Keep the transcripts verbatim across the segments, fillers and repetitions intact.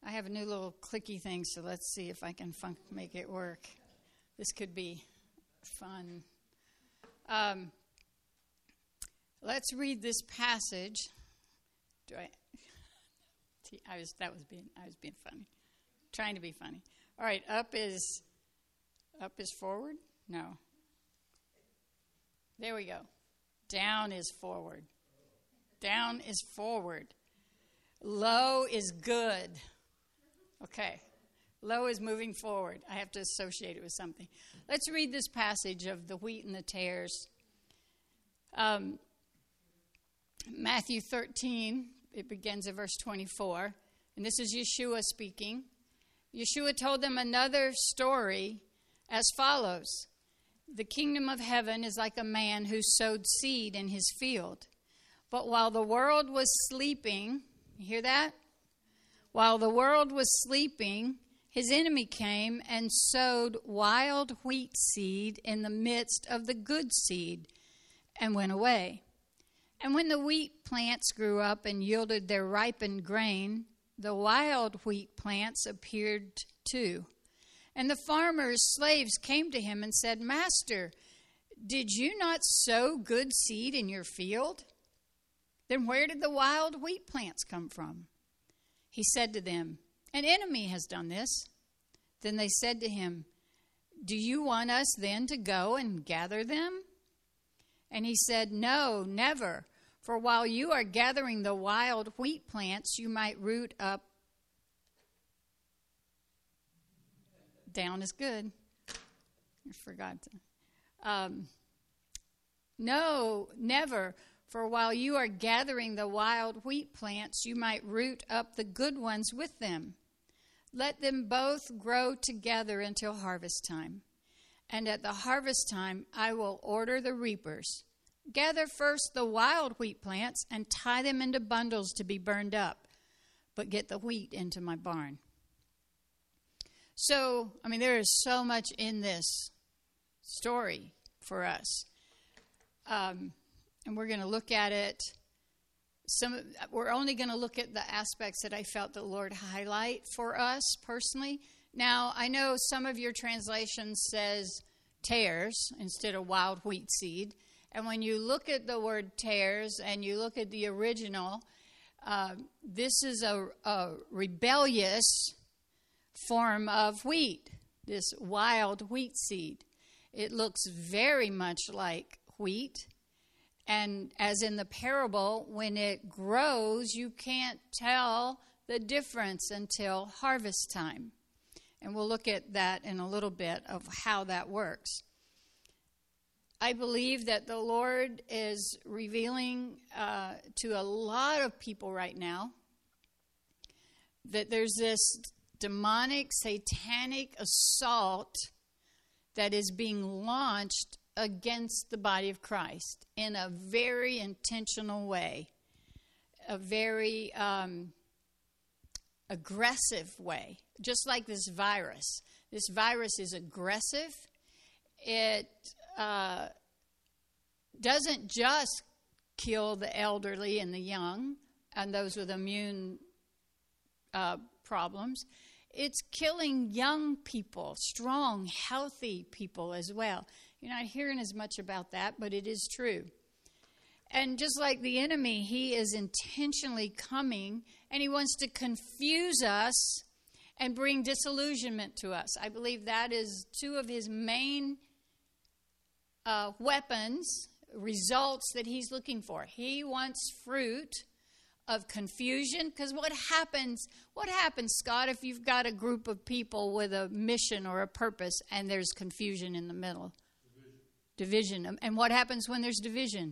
I have a new little clicky thing, so let's see if I can fun- make it work. This could be fun. Um, let's read this passage. Do I? I was that was being I was being funny, trying to be funny. All right, up is up is forward. No. There we go. Down is forward. Down is forward. Low is good. Okay. Low is moving forward. I have to associate it with something. Let's read this passage of the wheat and the tares. Um, Matthew thirteen, it begins at verse twenty-four. And this is Yeshua speaking. Yeshua told them another story as follows. The kingdom of heaven is like a man who sowed seed in his field. But while the world was sleeping, you hear that? While the world was sleeping, his enemy came and sowed wild wheat seed in the midst of the good seed and went away. And when the wheat plants grew up and yielded their ripened grain, the wild wheat plants appeared too. And the farmer's slaves came to him and said, Master, did you not sow good seed in your field? Then where did the wild wheat plants come from? He said to them, An enemy has done this. Then they said to him, Do you want us then to go and gather them? And he said, No, never. For while you are gathering the wild wheat plants, you might root up. Down is good. I forgot to. Um, no, never. For while you are gathering the wild wheat plants, you might root up the good ones with them. Let them both grow together until harvest time. And at the harvest time, I will order the reapers. Gather first the wild wheat plants and tie them into bundles to be burned up, but get the wheat into my barn. So, I mean, there is so much in this story for us. Um, and we're going to look at it. Some, we're only going to look at the aspects that I felt the Lord highlight for us personally. Now, I know some of your translations says tares instead of wild wheat seed. And when you look at the word tares and you look at the original, uh, this is a, a rebellious form of wheat, this wild wheat seed. It looks very much like wheat. And as in the parable, when it grows, you can't tell the difference until harvest time. And we'll look at that in a little bit of how that works. I believe that the Lord is revealing uh, to a lot of people right now that there's this demonic, satanic assault that is being launched against the body of Christ in a very intentional way, a very um, aggressive way, just like this virus. This virus is aggressive. It uh, doesn't just kill the elderly and the young and those with immune uh, problems. It's killing young people, strong, healthy people as well. You're not hearing as much about that, but it is true. And just like the enemy, he is intentionally coming, and he wants to confuse us and bring disillusionment to us. I believe that is two of his main uh, weapons, results that he's looking for. He wants fruit of confusion, because what happens, what happens, Scott, if you've got a group of people with a mission or a purpose and there's confusion in the middle? Division. Division. And what happens when there's division?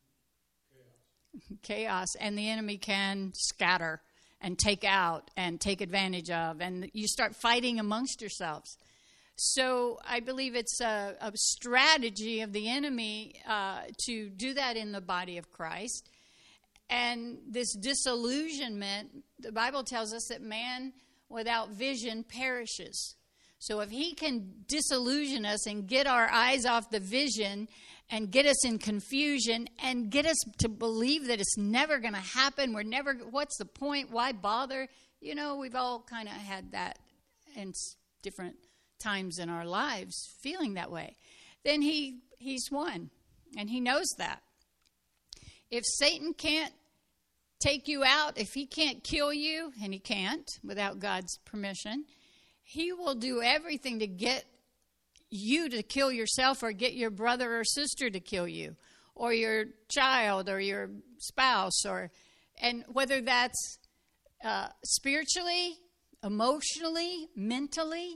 Chaos. Chaos. And the enemy can scatter and take out and take advantage of, and you start fighting amongst yourselves. So I believe it's a, a strategy of the enemy uh, to do that in the body of Christ. And this disillusionment, the Bible tells us that man without vision perishes. So if he can disillusion us and get our eyes off the vision and get us in confusion and get us to believe that it's never going to happen. We're never, what's the point? Why bother? You know, we've all kind of had that in different times in our lives, feeling that way. Then he he's won, and he knows that. If Satan can't take you out, if he can't kill you, and he can't without God's permission, he will do everything to get you to kill yourself or get your brother or sister to kill you or your child or your spouse, or and whether that's uh, spiritually, emotionally, mentally,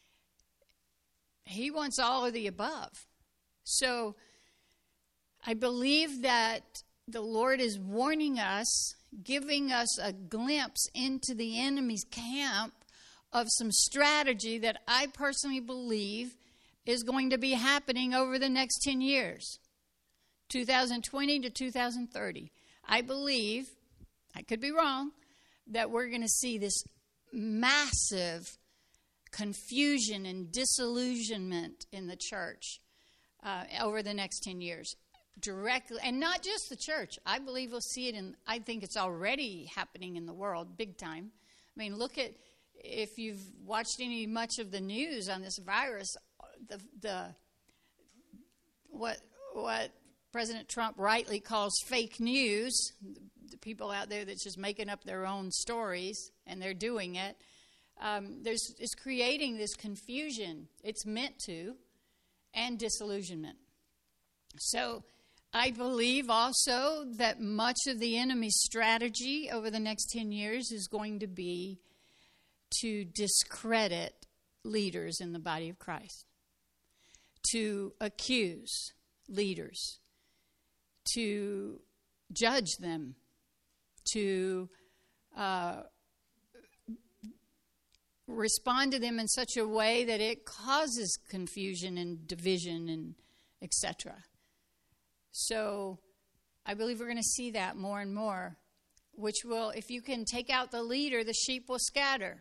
he wants all of the above. So I believe that the Lord is warning us, giving us a glimpse into the enemy's camp of some strategy that I personally believe is going to be happening over the next ten years, two thousand twenty to two thousand thirty. I believe, I could be wrong, that we're going to see this massive confusion and disillusionment in the church uh, over the next ten years. Directly, and not just the church. I believe we'll see it in, I think it's already happening in the world, big time. I mean, look at, if you've watched any much of the news on this virus, the the what what President Trump rightly calls fake news, the people out there that's just making up their own stories, and they're doing it, um, there's it's creating this confusion. It's meant to, and disillusionment. So I believe also that much of the enemy's strategy over the next ten years is going to be to discredit leaders in the body of Christ, to accuse leaders, to judge them, to uh, respond to them in such a way that it causes confusion and division and et cetera. So I believe we're going to see that more and more, which will, if you can take out the leader, the sheep will scatter.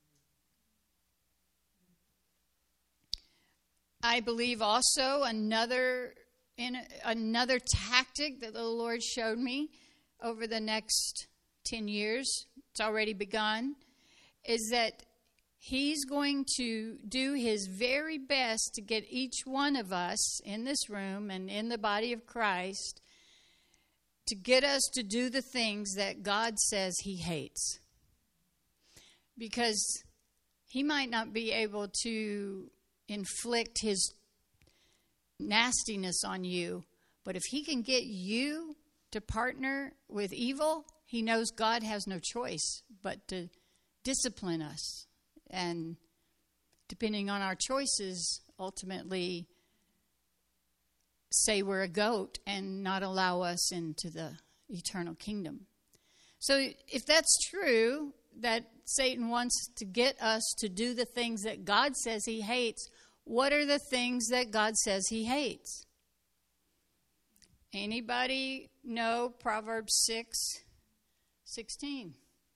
I believe also another in another tactic that the Lord showed me over the next ten years, it's already begun, is that He's going to do His very best to get each one of us in this room and in the body of Christ to get us to do the things that God says He hates. Because He might not be able to inflict His nastiness on you, but if He can get you to partner with evil, He knows God has no choice but to discipline us. And depending on our choices, ultimately say we're a goat and not allow us into the eternal kingdom. So if that's true, that Satan wants to get us to do the things that God says He hates, what are the things that God says He hates? Anybody know Proverbs six sixteen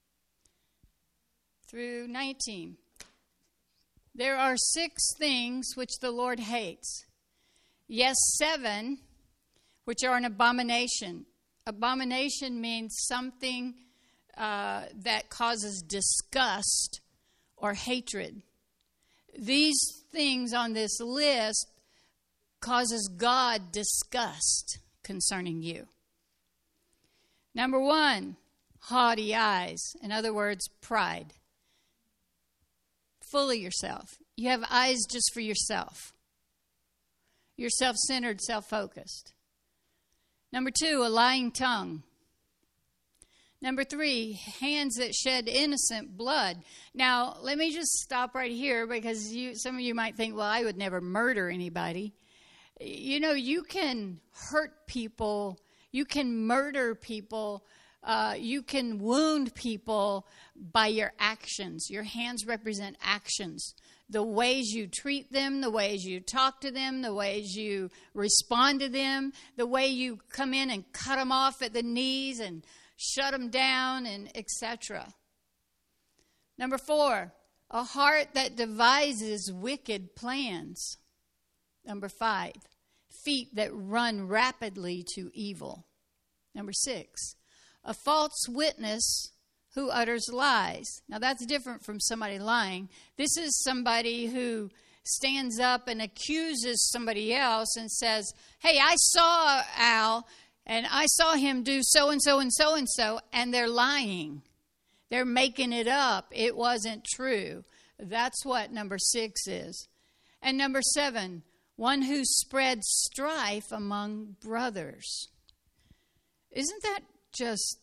through nineteen? There are six things which the Lord hates. Yes, seven, which are an abomination. Abomination means something uh, that causes disgust or hatred. These things on this list causes God disgust concerning you. Number one, haughty eyes. In other words, pride. Full of yourself. You have eyes just for yourself. You're self-centered, self-focused. Number two, a lying tongue. Number three, hands that shed innocent blood. Now, let me just stop right here because you, some of you might think, well, I would never murder anybody. You know, you can hurt people. You can murder people. Uh, you can wound people by your actions. Your hands represent actions. The ways you treat them, the ways you talk to them, the ways you respond to them, the way you come in and cut them off at the knees and shut them down, and et cetera. Number four, a heart that devises wicked plans. Number five, feet that run rapidly to evil. Number six, a false witness who utters lies. Now that's different from somebody lying. This is somebody who stands up and accuses somebody else and says, hey, I saw Al and I saw him do so-and-so and so-and-so, and they're lying. They're making it up. It wasn't true. That's what number six is. And number seven, one who spreads strife among brothers. Isn't that just,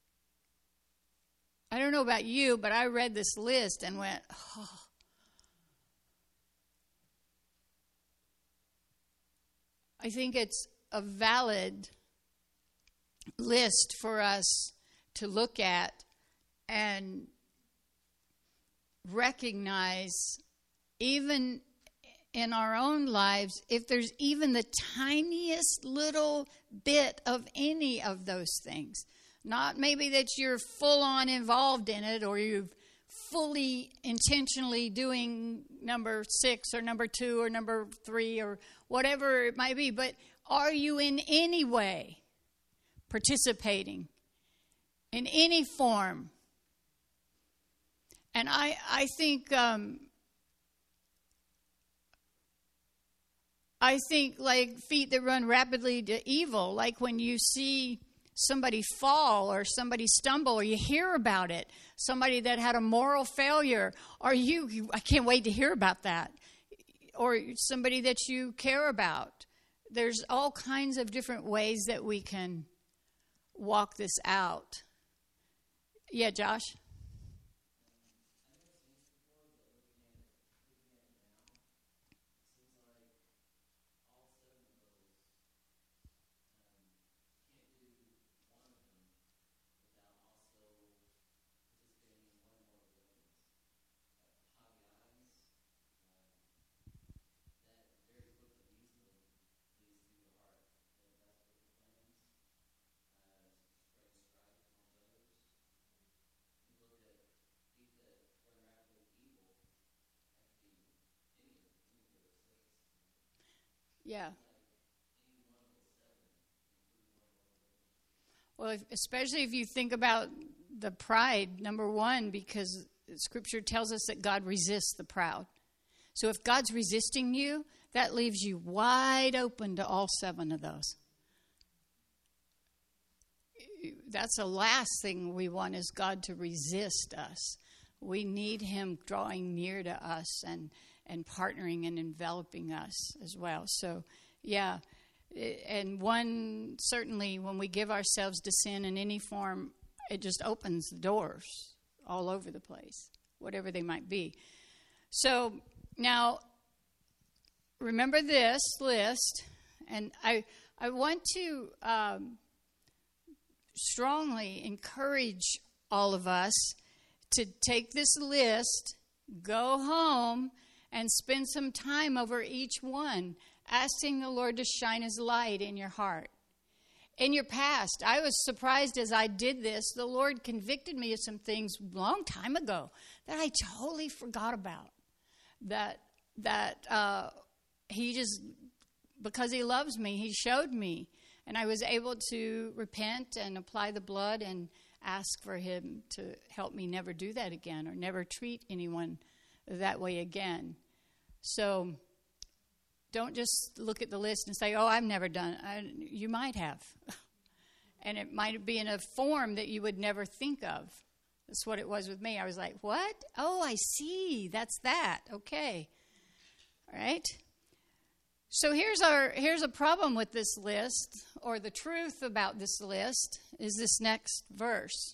I don't know about you, but I read this list and went, oh. I think it's a valid list for us to look at and recognize, even in our own lives, if there's even the tiniest little bit of any of those things. Not maybe that you're full on involved in it, or you've fully intentionally doing number six or number two or number three or whatever it might be, but are you in any way participating in any form? And I, I think, um, I think like feet that run rapidly to evil, like when you see somebody fall or somebody stumble or you hear about it, somebody that had a moral failure, or you, you I can't wait to hear about that, or somebody that you care about. There's all kinds of different ways that we can walk this out. Yeah, Josh? Yeah. Well, if, especially if you think about the pride, number one, because Scripture tells us that God resists the proud. So if God's resisting you, that leaves you wide open to all seven of those. That's the last thing we want, is God to resist us. We need him drawing near to us and and partnering and enveloping us as well. So, yeah. And one, certainly, when we give ourselves to sin in any form, it just opens the doors all over the place, whatever they might be. So, now, remember this list, and I, I want to um, strongly encourage all of us to take this list, go home, and spend some time over each one, asking the Lord to shine his light in your heart. In your past, I was surprised as I did this. The Lord convicted me of some things a long time ago that I totally forgot about. That that uh, he just, because he loves me, he showed me. And I was able to repent and apply the blood and ask for him to help me never do that again, or never treat anyone that way again. So don't just look at the list and say, oh, I've never done it. I, you might have. And it might be in a form that you would never think of. That's what it was with me. I was like, what? Oh, I see. That's that. Okay. All right. So here's our here's a problem with this list, or the truth about this list, is this next verse.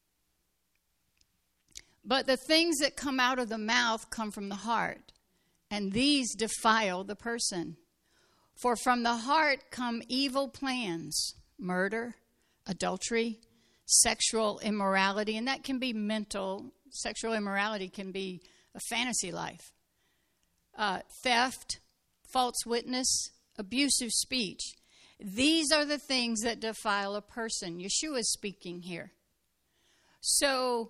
But the things that come out of the mouth come from the heart, and these defile the person. For from the heart come evil plans, murder, adultery, sexual immorality, and that can be mental. Sexual immorality can be a fantasy life. Uh, theft, false witness, abusive speech. These are the things that defile a person. Yeshua is speaking here. So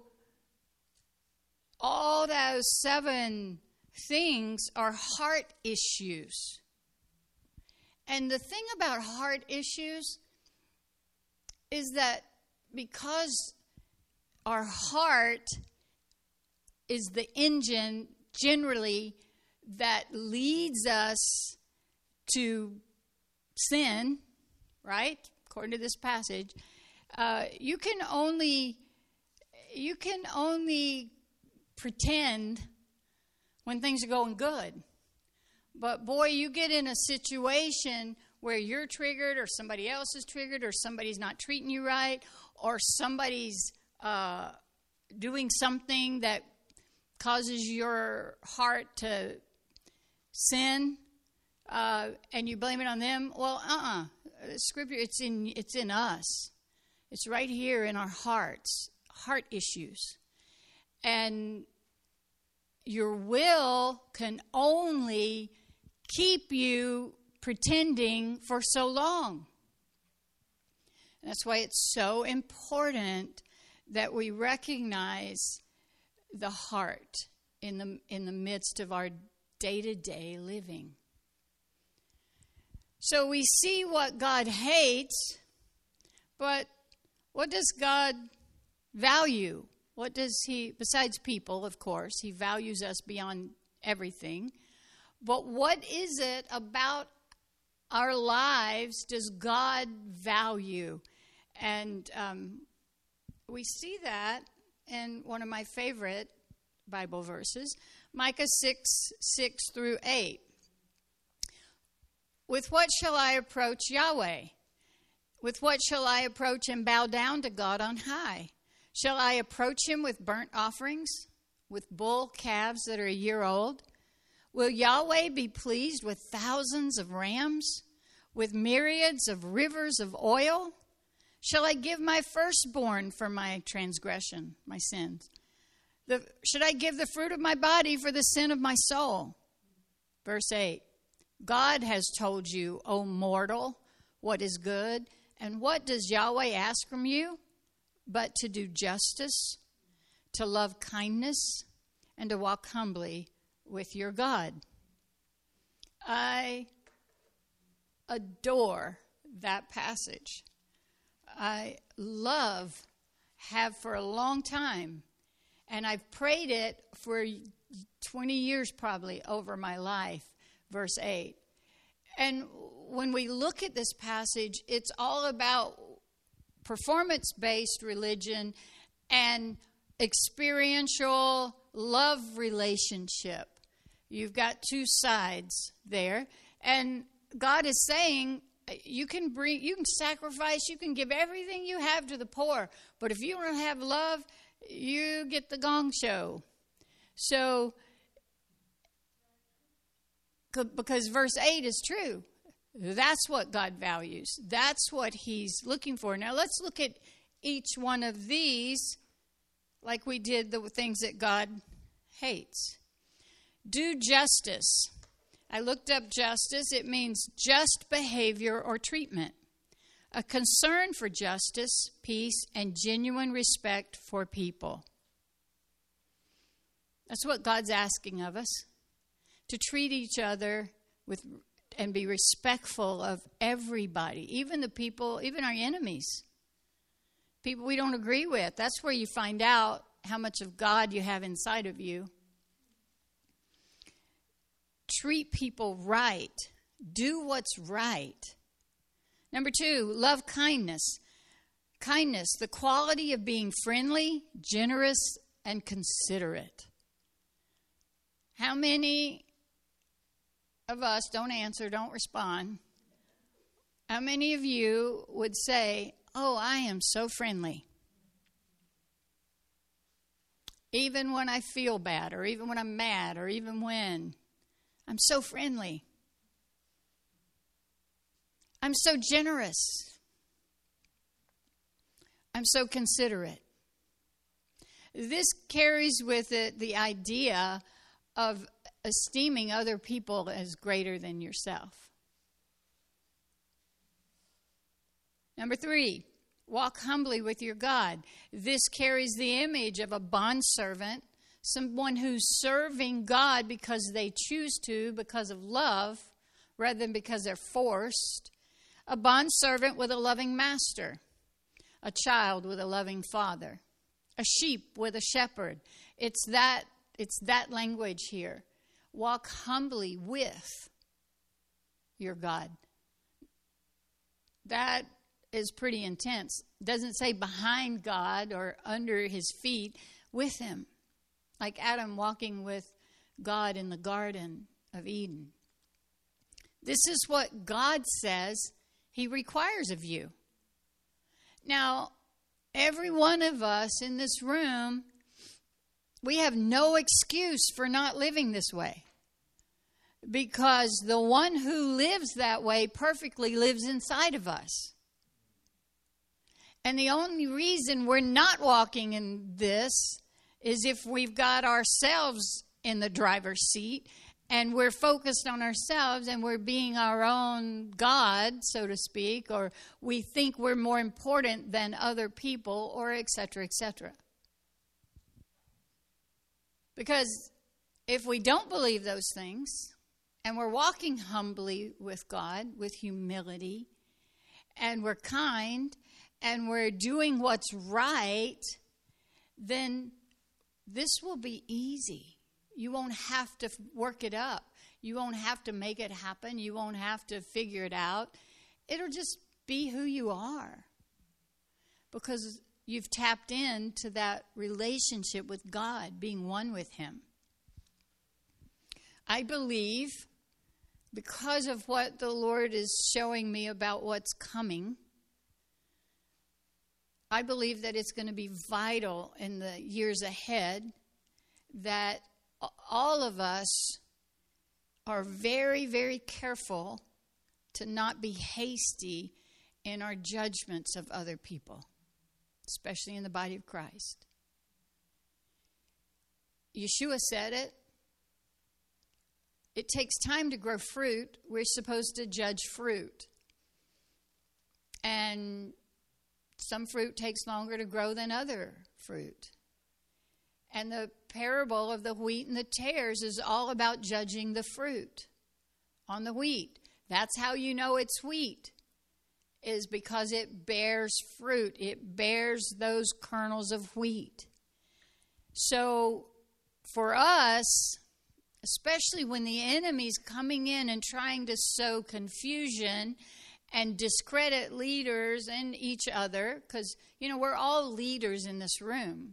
all those seven things are heart issues. And the thing about heart issues is that because our heart is the engine generally that leads us to sin, right? According to this passage, uh, you can only you can only pretend when things are going good. But boy, you get in a situation where you're triggered, or somebody else is triggered, or somebody's not treating you right, or somebody's uh, doing something that causes your heart to sin, uh, and you blame it on them. Well, uh-uh. Scripture, it's in it's in us. It's right here in our hearts, heart issues. And your will can only keep you pretending for so long. And that's why it's so important that we recognize the heart in the in the midst of our day-to-day living. So we see what God hates, but what does God value? What does he, besides people, of course, he values us beyond everything. But what is it about our lives does God value? And um, we see that in one of my favorite Bible verses, Micah six, six through eight. With what shall I approach Yahweh? With what shall I approach and bow down to God on high? Shall I approach him with burnt offerings, with bull calves that are a year old? Will Yahweh be pleased with thousands of rams, with myriads of rivers of oil? Shall I give my firstborn for my transgression, my sins? The, should I give the fruit of my body for the sin of my soul? Verse eight. God has told you, O mortal, what is good, and what does Yahweh ask from you? But to do justice, to love kindness, and to walk humbly with your God. I adore that passage. I love, have for a long time, and I've prayed it for twenty years probably over my life, verse eight. And when we look at this passage, it's all about performance-based religion and experiential love relationship. You've got two sides there. And God is saying, you can bring, you can sacrifice, you can give everything you have to the poor. But if you don't have love, you get the gong show. So, because verse eight is true. That's what God values. That's what he's looking for. Now let's look at each one of these like we did the things that God hates. Do justice. I looked up justice. It means just behavior or treatment. A concern for justice, peace, and genuine respect for people. That's what God's asking of us. To treat each other with and be respectful of everybody, even the people, even our enemies, people we don't agree with. That's where you find out how much of God you have inside of you. Treat people right. Do what's right. Number two, love kindness. Kindness, the quality of being friendly, generous, and considerate. How many of us, don't answer, don't respond, how many of you would say, oh, I am so friendly? Even when I feel bad, or even when I'm mad, or even when I'm so friendly. I'm so generous. I'm so considerate. This carries with it the idea of esteeming other people as greater than yourself. Number three, walk humbly with your God. This carries the image of a bondservant, someone who's serving God because they choose to, because of love, rather than because they're forced. A bondservant with a loving master. A child with a loving father. A sheep with a shepherd. It's that, it's that language here. Walk humbly with your God. That is pretty intense. Doesn't say behind God or under his feet, with him. Like Adam walking with God in the Garden of Eden. This is what God says he requires of you. Now, every one of us in this room, we have no excuse for not living this way. Because the one who lives that way perfectly lives inside of us. And the only reason we're not walking in this is if we've got ourselves in the driver's seat and we're focused on ourselves and we're being our own God, so to speak, or we think we're more important than other people, or et cetera, et cetera. Because if we don't believe those things, and we're walking humbly with God, with humility, and we're kind, and we're doing what's right, then this will be easy. You won't have to work it up. You won't have to make it happen. You won't have to figure it out. It'll just be who you are. Because you've tapped into that relationship with God, being one with him. I believe, because of what the Lord is showing me about what's coming, I believe that it's going to be vital in the years ahead that all of us are very, very careful to not be hasty in our judgments of other people, especially in the body of Christ. Yeshua said it. It takes time to grow fruit. We're supposed to judge fruit. And some fruit takes longer to grow than other fruit. And the parable of the wheat and the tares is all about judging the fruit on the wheat. That's how you know it's wheat, is because it bears fruit. It bears those kernels of wheat. So for us, especially when the enemy's coming in and trying to sow confusion and discredit leaders and each other, because, you know, we're all leaders in this room.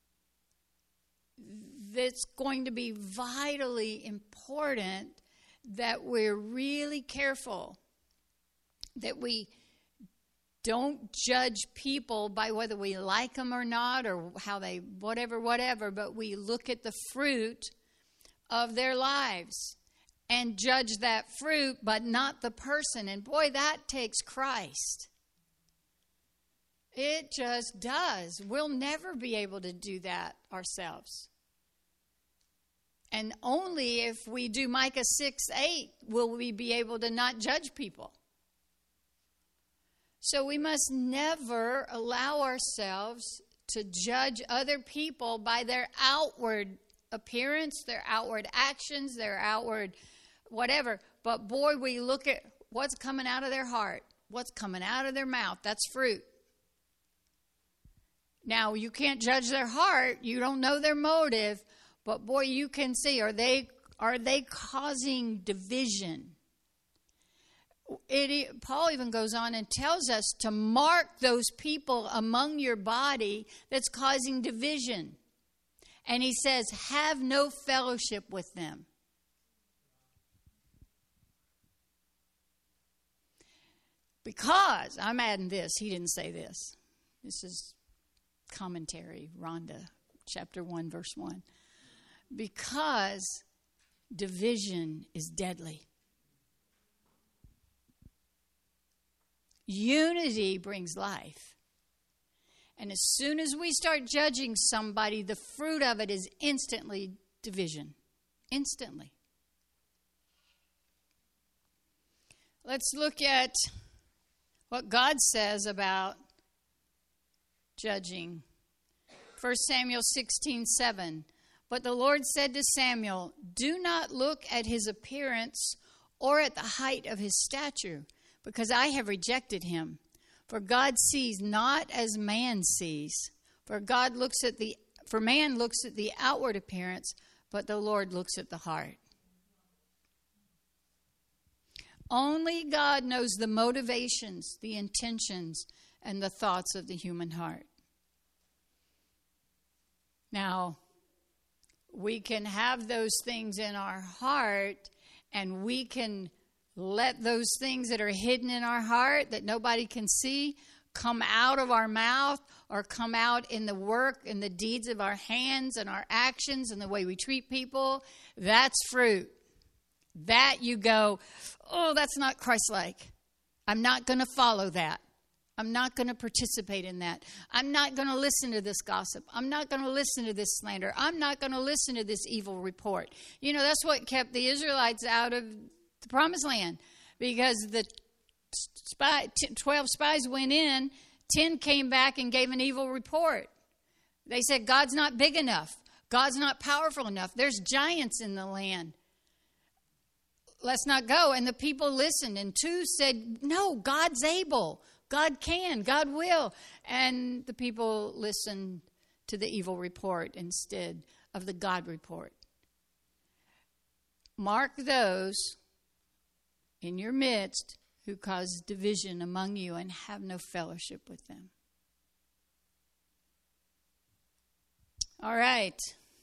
It's going to be vitally important that we're really careful, that we don't judge people by whether we like them or not, or how they, whatever, whatever, but we look at the fruit of their lives and judge that fruit, but not the person. And boy, that takes Christ. It just does. We'll never be able to do that ourselves. And only if we do Micah six eight will we be able to not judge people. So we must never allow ourselves to judge other people by their outward appearance, their outward actions, their outward whatever. But boy, we look at what's coming out of their heart, what's coming out of their mouth. That's fruit. Now, you can't judge their heart. You don't know their motive. But boy, you can see, are they are they causing division? It, Paul even goes on and tells us to mark those people among your body that's causing division. And he says, have no fellowship with them. Because, I'm adding this, he didn't say this. This is commentary, Rhonda, chapter one, verse one. Because division is deadly. Unity brings life. And as soon as we start judging somebody, the fruit of it is instantly division. Instantly. Let's look at what God says about judging. First Samuel sixteen seven. But the Lord said to Samuel, do not look at his appearance or at the height of his stature, because I have rejected him. For God sees not as man sees. For God looks at the for man looks at the outward appearance, but the Lord looks at the heart. Only God knows the motivations, the intentions, and the thoughts of the human heart. Now, we can have those things in our heart, and we can let those things that are hidden in our heart that nobody can see come out of our mouth or come out in the work and the deeds of our hands and our actions and the way we treat people. That's fruit. That you go, oh, that's not Christ-like. I'm not going to follow that. I'm not going to participate in that. I'm not going to listen to this gossip. I'm not going to listen to this slander. I'm not going to listen to this evil report. You know, that's what kept the Israelites out of the Promised Land, because the spy, twelve spies went in, ten came back and gave an evil report. They said, God's not big enough. God's not powerful enough. There's giants in the land. Let's not go. And the people listened, and two said, no, God's able. God can. God will. And the people listened to the evil report instead of the God report. Mark those in your midst who cause division among you and have no fellowship with them. All right.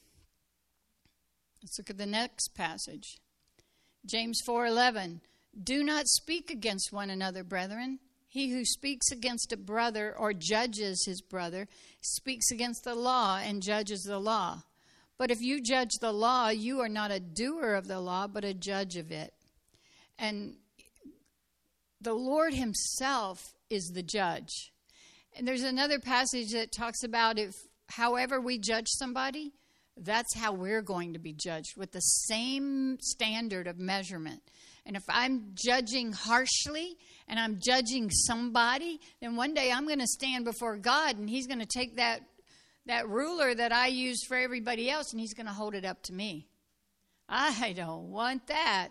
Let's look at the next passage. James four eleven. Do not speak against one another, brethren. He who speaks against a brother or judges his brother speaks against the law and judges the law. But if you judge the law, you are not a doer of the law, but a judge of it. And the Lord himself is the judge. And there's another passage that talks about if however we judge somebody, that's how we're going to be judged, with the same standard of measurement. And if I'm judging harshly and I'm judging somebody, then one day I'm going to stand before God, and he's going to take that, that ruler that I used for everybody else, and he's going to hold it up to me. I don't want that.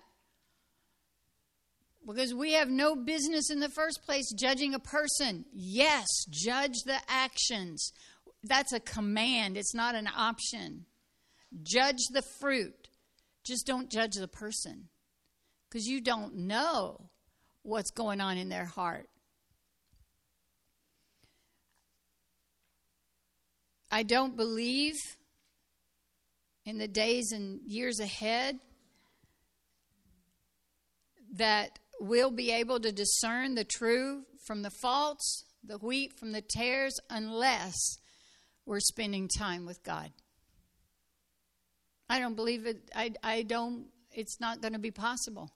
Because we have no business in the first place judging a person. Yes, judge the actions. That's a command. It's not an option. Judge the fruit. Just don't judge the person. Because you don't know what's going on in their heart. I don't believe in the days and years ahead that we'll be able to discern the true from the false, the wheat from the tares, unless we're spending time with God. I don't believe it. I, I don't, it's not going to be possible.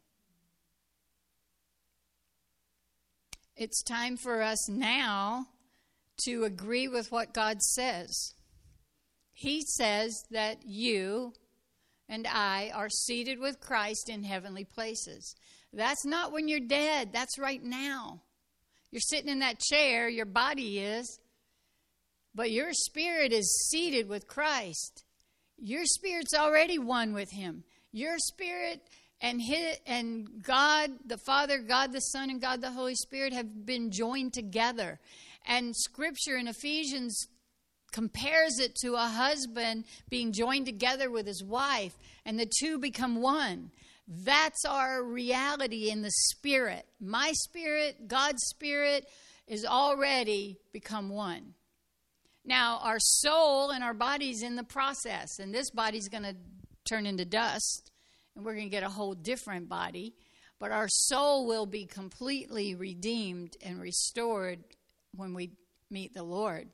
It's time for us now to agree with what God says. He says that you and I are seated with Christ in heavenly places. That's not when you're dead. That's right now. You're sitting in that chair, your body is, but your spirit is seated with Christ. Your spirit's already one with him. Your spirit and his, and God the Father, God the Son, and God the Holy Spirit have been joined together. And Scripture in Ephesians compares it to a husband being joined together with his wife, and the two become one. That's our reality in the spirit. My spirit, God's spirit, is already become one. Now, our soul and our body's in the process, and this body's going to turn into dust, and we're going to get a whole different body, but our soul will be completely redeemed and restored when we meet the Lord.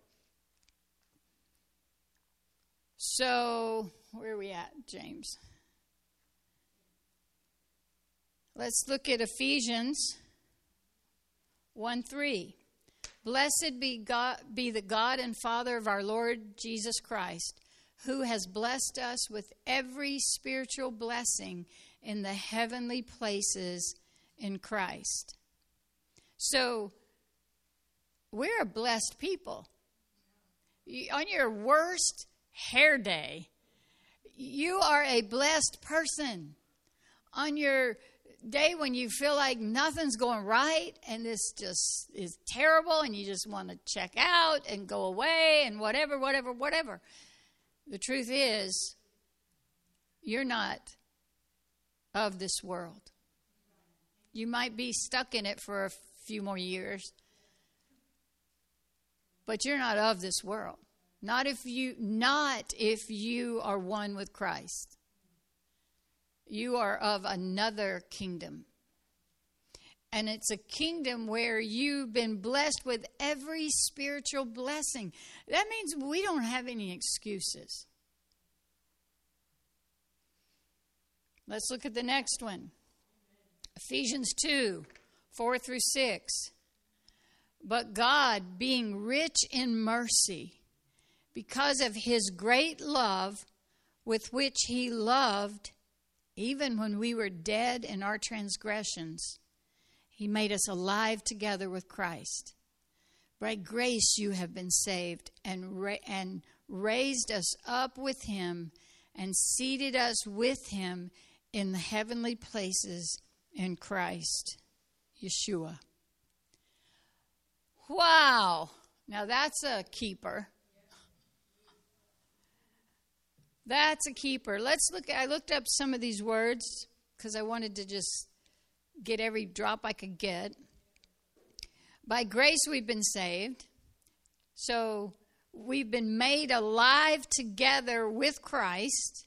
So, where are we at, James? Let's look at Ephesians one three. Blessed be God, be the God and Father of our Lord Jesus Christ, who has blessed us with every spiritual blessing in the heavenly places in Christ. So, we're a blessed people. On your worst hair day, you are a blessed person. On your day when you feel like nothing's going right and this just is terrible and you just want to check out and go away and whatever, whatever, whatever. The truth is, you're not of this world. You might be stuck in it for a few more years, but you're not of this world. Not if you, not if you are one with Christ. You are of another kingdom. And it's a kingdom where you've been blessed with every spiritual blessing. That means we don't have any excuses. Let's look at the next one. Ephesians two, four through six. But God, being rich in mercy, because of his great love with which he loved, even when we were dead in our transgressions, he made us alive together with Christ. By grace you have been saved, and, ra- and raised us up with him, and seated us with him in the heavenly places in Christ, Yeshua. Wow! Now that's a keeper. That's a keeper. Let's look. I looked up some of these words because I wanted to just get every drop I could get. By grace we've been saved. So we've been made alive together with Christ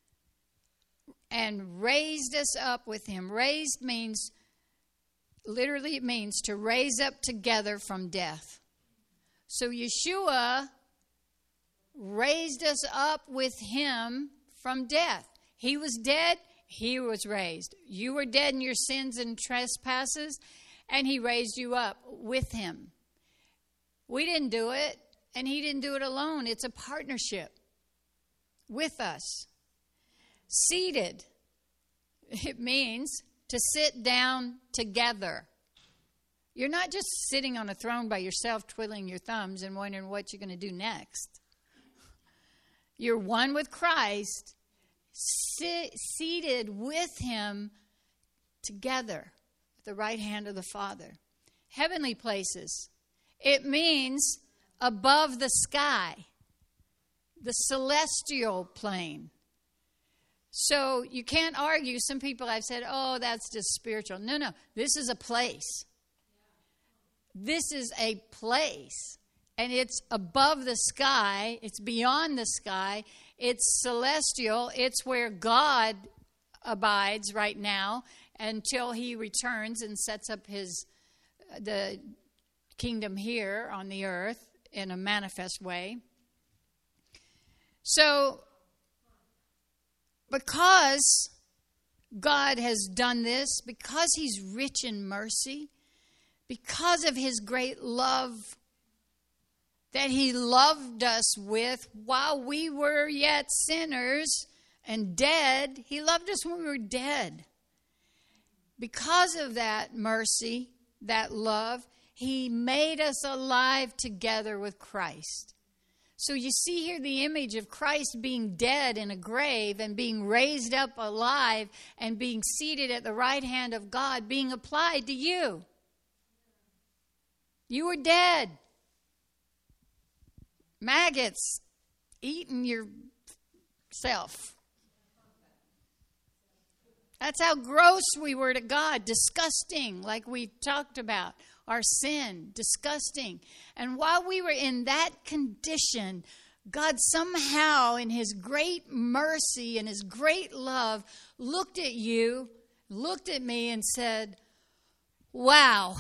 and raised us up with him. Raised means, literally it means to raise up together from death. So Yeshua raised us up with him from death. He was dead, he was raised. You were dead in your sins and trespasses, and he raised you up with him. We didn't do it, and he didn't do it alone. It's a partnership with us. Seated, it means to sit down together. You're not just sitting on a throne by yourself, twiddling your thumbs and wondering what you're going to do next. You're one with Christ, sit, seated with him together at the right hand of the Father. Heavenly places. It means above the sky, the celestial plane. So you can't argue. Some people have said, oh, that's just spiritual. No, no. This is a place. This is a place. And it's above the sky. It's beyond the sky. It's celestial. It's where God abides right now until he returns and sets up his the kingdom here on the earth in a manifest way. So, because God has done this, because he's rich in mercy, because of his great love that he loved us with while we were yet sinners and dead. He loved us when we were dead. Because of that mercy, that love, he made us alive together with Christ. So you see here the image of Christ being dead in a grave and being raised up alive and being seated at the right hand of God being applied to you. You were dead. Maggots eating yourself. That's how gross we were to God. Disgusting, like we talked about. Our sin, disgusting. And while we were in that condition, God somehow, in his great mercy and his great love, looked at you, looked at me and said, wow,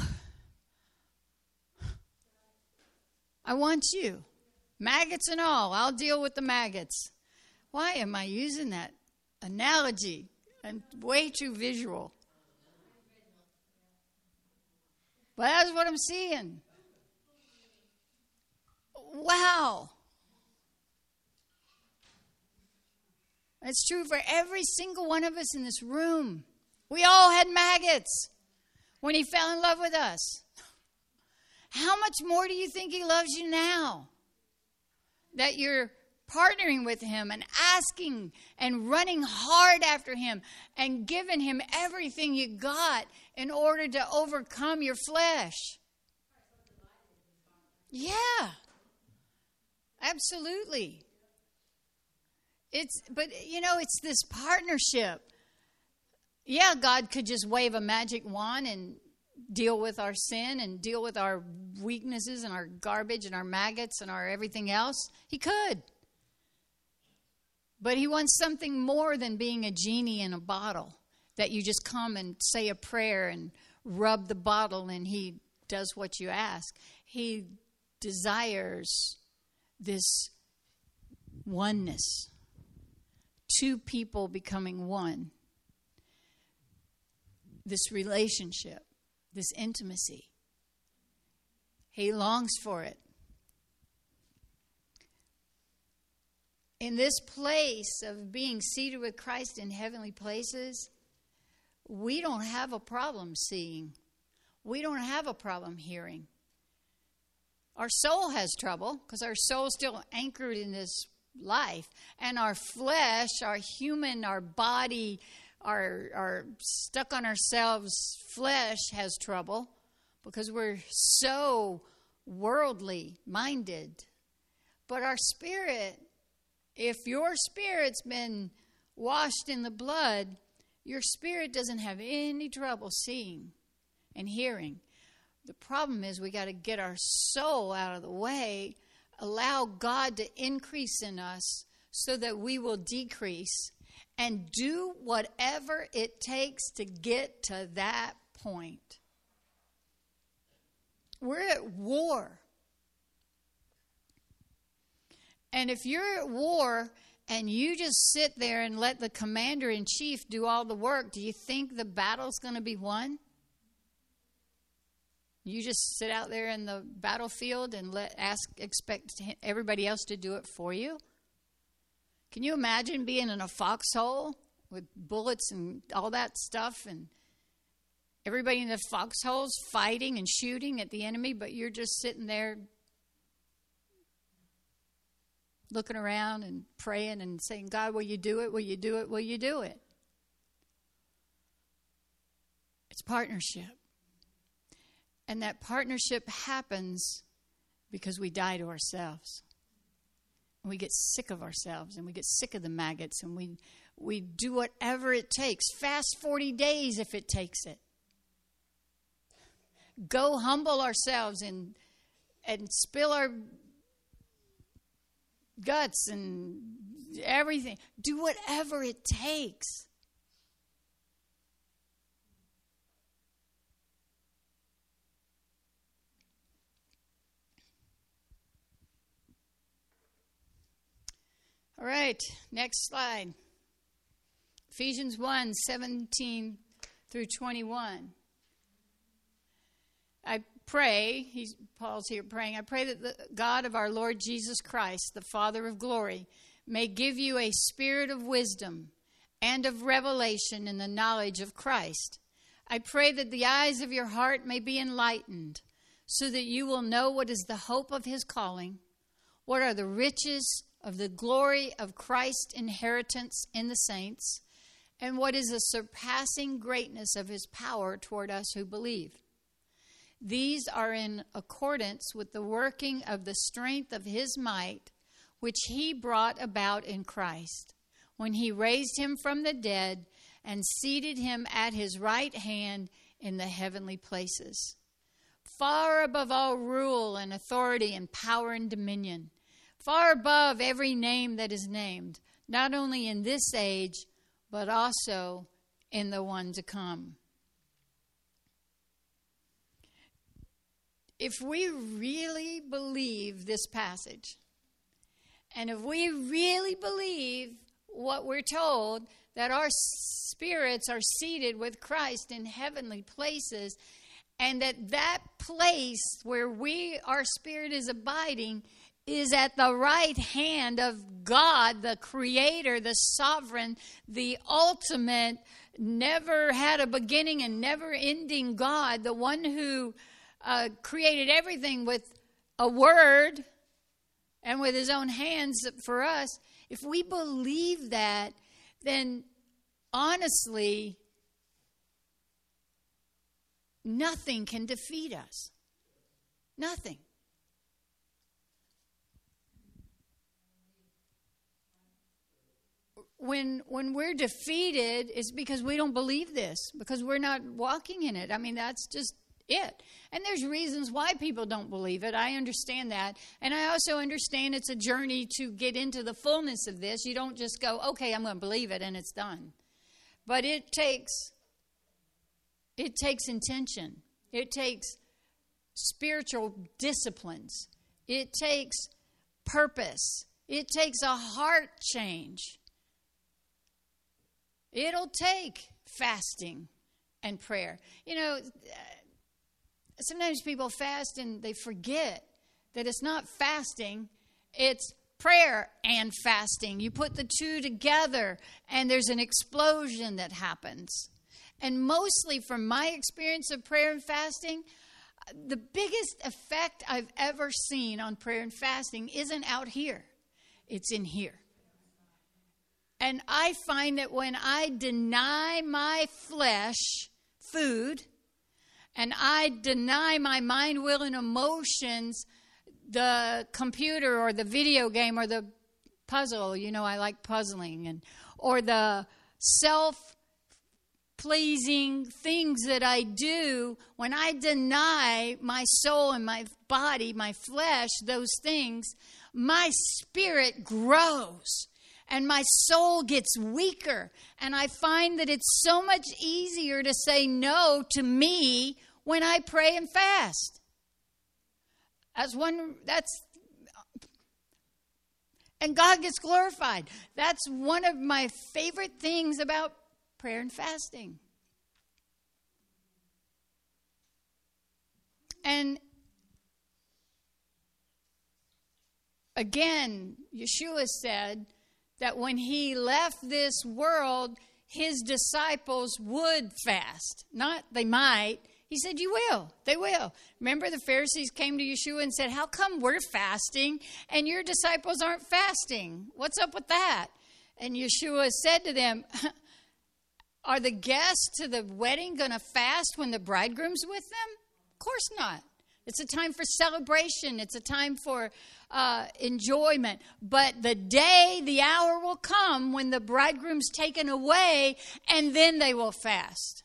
I want you. Maggots and all. I'll deal with the maggots. Why am I using that analogy? I'm way too visual. But that's what I'm seeing. Wow. It's true for every single one of us in this room. We all had maggots when he fell in love with us. How much more do you think he loves you now? That you're partnering with him and asking and running hard after him and giving him everything you got in order to overcome your flesh. Yeah, absolutely. It's, but you know, it's this partnership. Yeah, God could just wave a magic wand and deal with our sin and deal with our weaknesses and our garbage and our maggots and our everything else. He could. But he wants something more than being a genie in a bottle, that you just come and say a prayer and rub the bottle and he does what you ask. He desires this oneness, two people becoming one, this relationship, this intimacy. He longs for it. In this place of being seated with Christ in heavenly places, we don't have a problem seeing. We don't have a problem hearing. Our soul has trouble because our soul is still anchored in this life. And our flesh, our human, our body, our, our stuck on ourselves flesh has trouble because we're so worldly minded. But our spirit, if your spirit's been washed in the blood, your spirit doesn't have any trouble seeing and hearing. The problem is we got to get our soul out of the way, allow God to increase in us so that we will decrease, and do whatever it takes to get to that point. We're at war. And if you're at war and you just sit there and let the commander-in-chief do all the work, do you think the battle's going to be won? You just sit out there in the battlefield and let ask expect everybody else to do it for you? Can you imagine being in a foxhole with bullets and all that stuff, and everybody in the foxholes fighting and shooting at the enemy, but you're just sitting there looking around and praying and saying, God, will you do it? Will you do it? Will you do it? It's partnership. And that partnership happens because we die to ourselves. And we get sick of ourselves, and we get sick of the maggots, and we we do whatever it takes. Fast forty days if it takes it. Go humble ourselves and and spill our guts and everything. Do whatever it takes. All right, next slide. Ephesians one, seventeen through twenty-one. I pray, he's, Paul's here praying, I pray that the God of our Lord Jesus Christ, the Father of glory, may give you a spirit of wisdom and of revelation in the knowledge of Christ. I pray that the eyes of your heart may be enlightened, so that you will know what is the hope of his calling, what are the riches of the glory of Christ's inheritance in the saints, and what is the surpassing greatness of his power toward us who believe. These are in accordance with the working of the strength of his might, which he brought about in Christ, when he raised him from the dead and seated him at his right hand in the heavenly places, far above all rule and authority and power and dominion, far above every name that is named, not only in this age, but also in the one to come. If we really believe this passage, and if we really believe what we're told, that our spirits are seated with Christ in heavenly places, and that that place where we, our spirit is abiding, is at the right hand of God, the creator, the sovereign, the ultimate, never had a beginning and never ending God, the one who uh, created everything with a word and with his own hands for us, if we believe that, then honestly, nothing can defeat us. Nothing. When when we're defeated, it's because we don't believe this, because we're not walking in it. I mean, that's just it. And there's reasons why people don't believe it. I understand that. And I also understand it's a journey to get into the fullness of this. You don't just go, okay, I'm going to believe it and it's done. But it takes it takes intention. It takes spiritual disciplines. It takes purpose. It takes a heart change. It'll take fasting and prayer. You know, sometimes people fast and they forget that it's not fasting, it's prayer and fasting. You put the two together and there's an explosion that happens. And mostly from my experience of prayer and fasting, the biggest effect I've ever seen on prayer and fasting isn't out here. It's in here. And I find that when I deny my flesh food, and I deny my mind, will, and emotions, the computer or the video game or the puzzle, you know, I like puzzling, and or the self-pleasing things that I do, when I deny my soul and my body, my flesh, those things, my spirit grows. And my soul gets weaker. And I find that it's so much easier to say no to me when I pray and fast. That's one, that's, and God gets glorified. That's one of my favorite things about prayer and fasting. And again, Yeshua said that when he left this world, his disciples would fast. Not they might. He said, you will. They will. Remember the Pharisees came to Yeshua and said, how come we're fasting and your disciples aren't fasting? What's up with that? And Yeshua said to them, are the guests to the wedding going to fast when the bridegroom's with them? Of course not. It's a time for celebration. It's a time for uh, enjoyment. But the day, the hour will come when the bridegroom's taken away, and then they will fast.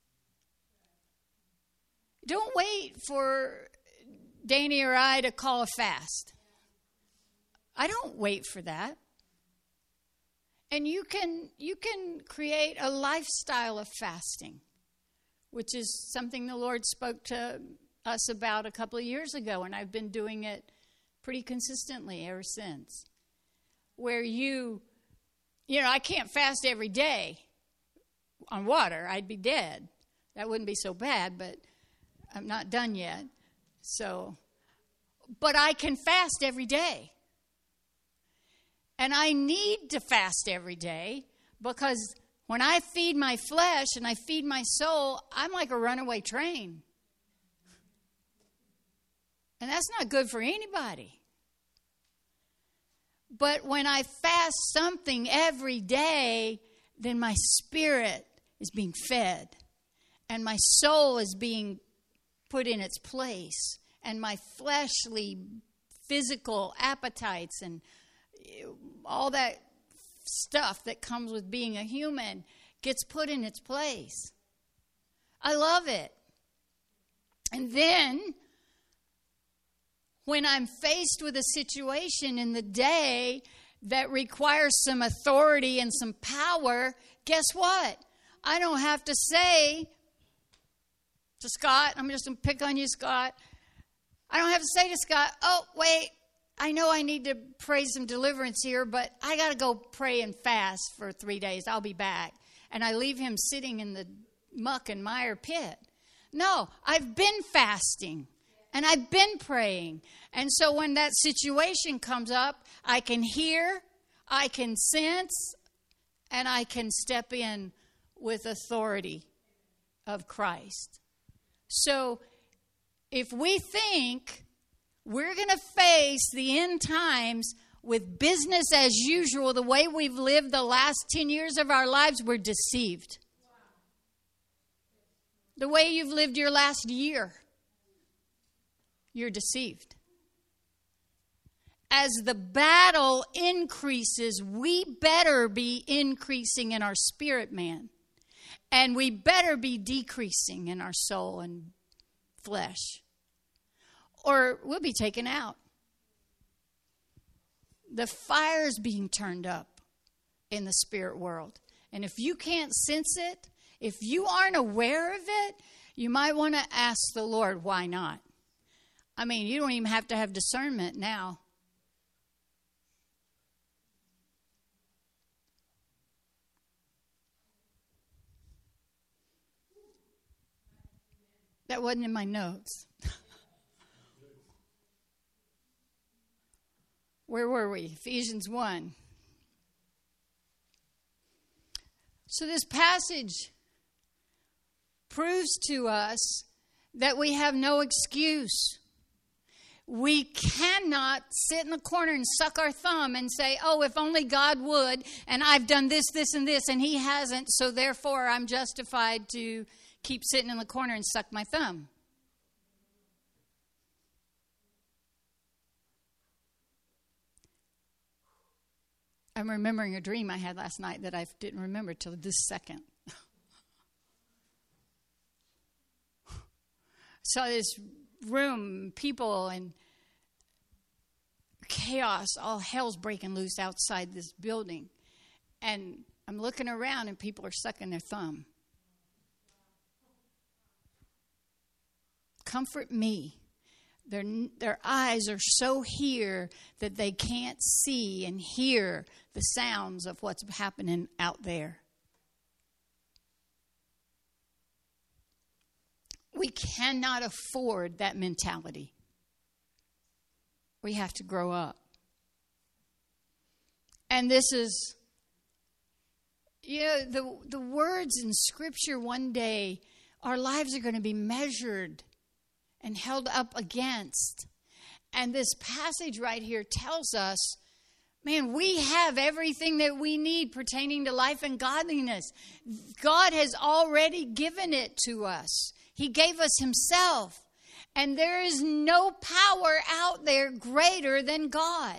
Don't wait for Danny or I to call a fast. I don't wait for that. And you can you can create a lifestyle of fasting, which is something the Lord spoke to us about a couple of years ago, and I've been doing it pretty consistently ever since. Where you, you know, I can't fast every day on water. I'd be dead. That wouldn't be so bad, but I'm not done yet. So, but I can fast every day. And I need to fast every day because when I feed my flesh and I feed my soul, I'm like a runaway train. And that's not good for anybody. But when I fast something every day, then my spirit is being fed. And my soul is being put in its place. And my fleshly, physical appetites and all that stuff that comes with being a human gets put in its place. I love it. And then when I'm faced with a situation in the day that requires some authority and some power, guess what? I don't have to say to Scott, I'm just going to pick on you, Scott. I don't have to say to Scott, oh, wait, I know I need to pray some deliverance here, but I got to go pray and fast for three days. I'll be back. And I leave him sitting in the muck and mire pit. No, I've been fasting. And I've been praying. And so when that situation comes up, I can hear, I can sense, and I can step in with authority of Christ. So if we think We're going to face the end times with business as usual. The way we've lived the last ten years of our lives, we're deceived. The way you've lived your last year, you're deceived. As the battle increases, we better be increasing in our spirit, man. And we better be decreasing in our soul and flesh. Or we'll be taken out. The fire's being turned up in the spirit world. And if you can't sense it, if you aren't aware of it, you might want to ask the Lord, why not? I mean, you don't even have to have discernment now. That wasn't in my notes. Where were we? Ephesians one. So this passage proves to us that we have no excuse. We cannot sit in the corner and suck our thumb and say, oh, if only God would, and I've done this, this, and this, and he hasn't, so therefore I'm justified to keep sitting in the corner and suck my thumb. I'm remembering a dream I had last night that I didn't remember till this second. Saw this room, people, and chaos. All hell's breaking loose outside this building. And I'm looking around and people are sucking their thumb. Comfort me. Their, their eyes are so here that they can't see and hear the sounds of what's happening out there. We cannot afford that mentality. We have to grow up. And this is, you know, the, the words in Scripture one day, our lives are going to be measured and held up against. And this passage right here tells us, man, we have everything that we need pertaining to life and godliness. God has already given it to us. He gave us himself. And there is no power out there greater than God.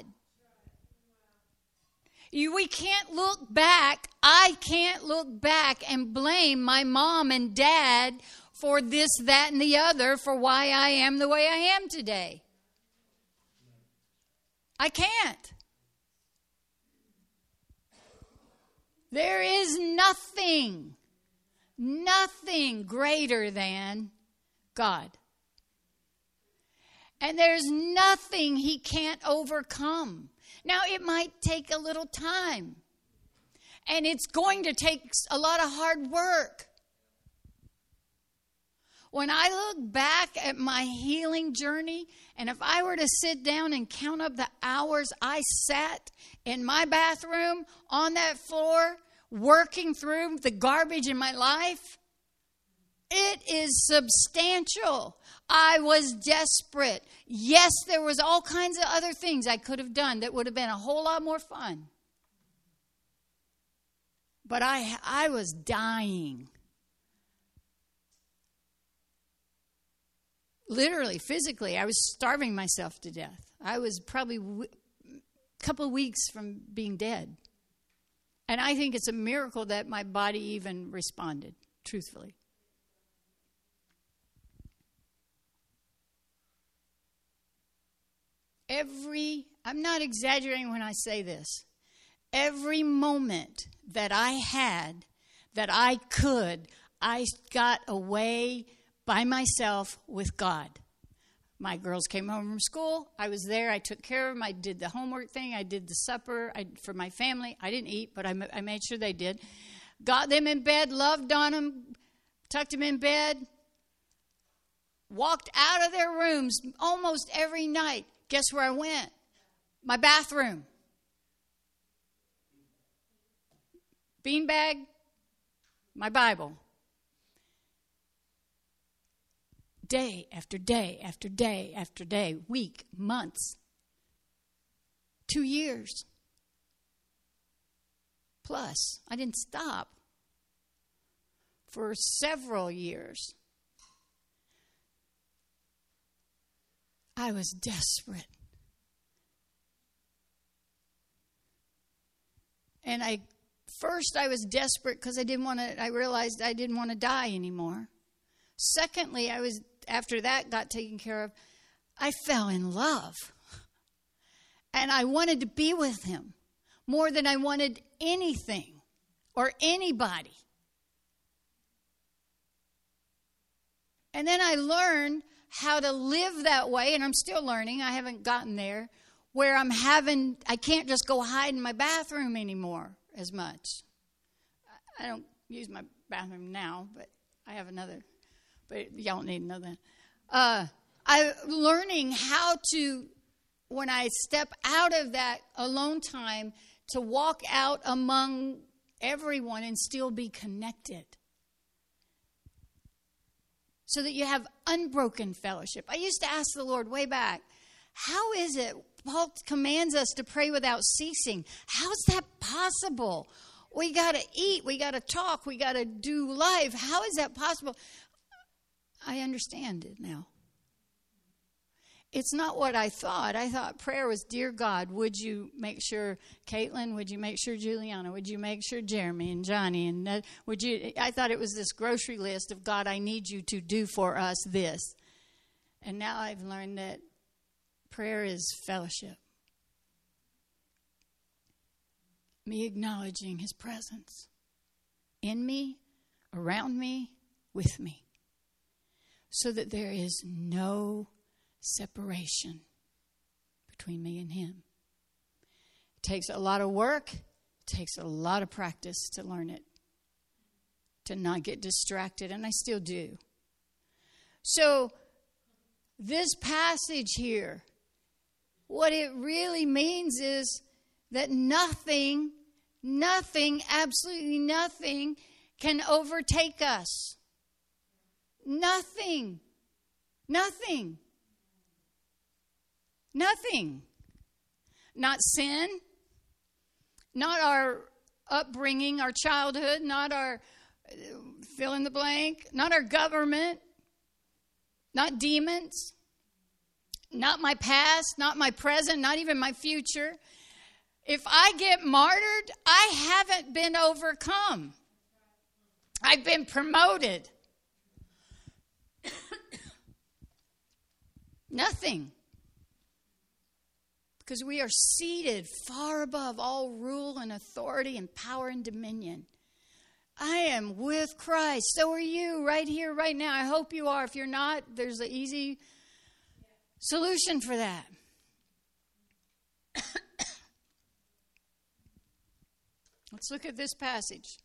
You, we can't look back. I can't look back and blame my mom and dad for this, that, and the other, for why I am the way I am today. I can't. There is nothing, nothing greater than God. And there's nothing he can't overcome. Now, it might take a little time. And it's going to take a lot of hard work. When I look back at my healing journey, and if I were to sit down and count up the hours I sat in my bathroom on that floor, working through the garbage in my life, it is substantial. I was desperate. Yes, there was all kinds of other things I could have done that would have been a whole lot more fun. But I, I was dying. Literally, physically, I was starving myself to death. I was probably w- a couple of weeks from being dead. And I think it's a miracle that my body even responded, truthfully. Every, I'm not exaggerating when I say this, every moment that I had, that I could, I got away by myself with God. My girls came home from school. I was there. I took care of them. I did the homework thing. I did the supper I, for my family. I didn't eat, but I, I made sure they did. Got them in bed, loved on them, tucked them in bed, walked out of their rooms almost every night. Guess where I went? My bathroom. Beanbag, my Bible. day after day after day after day, week, months, two years. Plus, I didn't stop for several years. I was desperate. And I first I was desperate because I didn't want to I realized I didn't want to die anymore. Secondly, I was after that got taken care of, I fell in love. And I wanted to be with him more than I wanted anything or anybody. And then I learned how to live that way, and I'm still learning. I haven't gotten there, where I'm having, I can't just go hide in my bathroom anymore as much. I don't use my bathroom now, but I have another, but y'all don't need to know that. Uh, I'm learning how to, when I step out of that alone time, to walk out among everyone and still be connected. So that you have unbroken fellowship. I used to ask the Lord way back, how is it Paul commands us to pray without ceasing? How's that possible? We got to eat. We got to talk. We got to do life. How is that possible? I understand it now. It's not what I thought. I thought prayer was, dear God, would you make sure Caitlin, would you make sure Juliana, would you make sure Jeremy and Johnny, and uh, would you, I thought it was this grocery list of, God, I need you to do for us this. And now I've learned that prayer is fellowship. Me acknowledging his presence in me, around me, with me. So that there is no separation between me and him. It takes a lot of work. It takes a lot of practice to learn it. To not get distracted, and I still do. So, this passage here, what it really means is that nothing, nothing, absolutely nothing can overtake us. Nothing. Nothing. Nothing. Not sin, not our upbringing, our childhood, not our fill in the blank, not our government, not demons, not my past, not my present, not even my future. If I get martyred, I haven't been overcome. I've been promoted. Nothing. Because we are seated far above all rule and authority and power and dominion. I am with Christ. So are you right here, right now. I hope you are. If you're not, there's an easy solution for that. Let's look at this passage.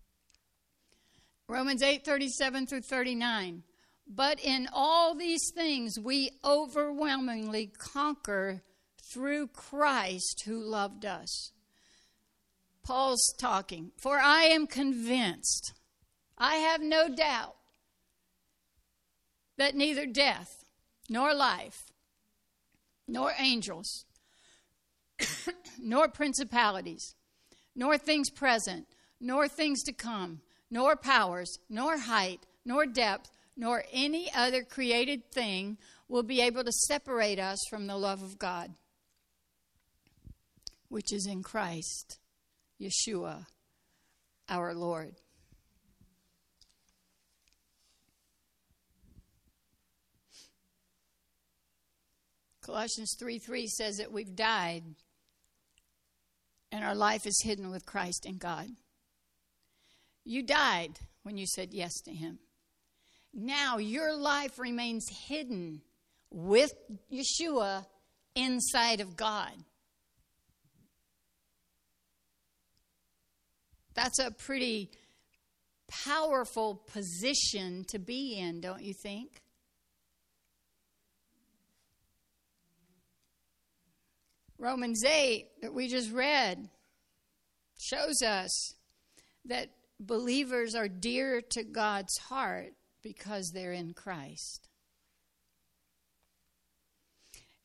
Romans eight, thirty-seven through thirty-nine. But in all these things we overwhelmingly conquer through Christ who loved us. Paul's talking. For I am convinced, I have no doubt, that neither death, nor life, nor angels, nor principalities, nor things present, nor things to come, nor powers, nor height, nor depth, nor any other created thing will be able to separate us from the love of God, which is in Christ, Yeshua, our Lord. Colossians three three says that we've died and our life is hidden with Christ in God. You died when you said yes to him. Now your life remains hidden with Yeshua inside of God. That's a pretty powerful position to be in, don't you think? Romans eight that we just read shows us that believers are dear to God's heart because they're in Christ.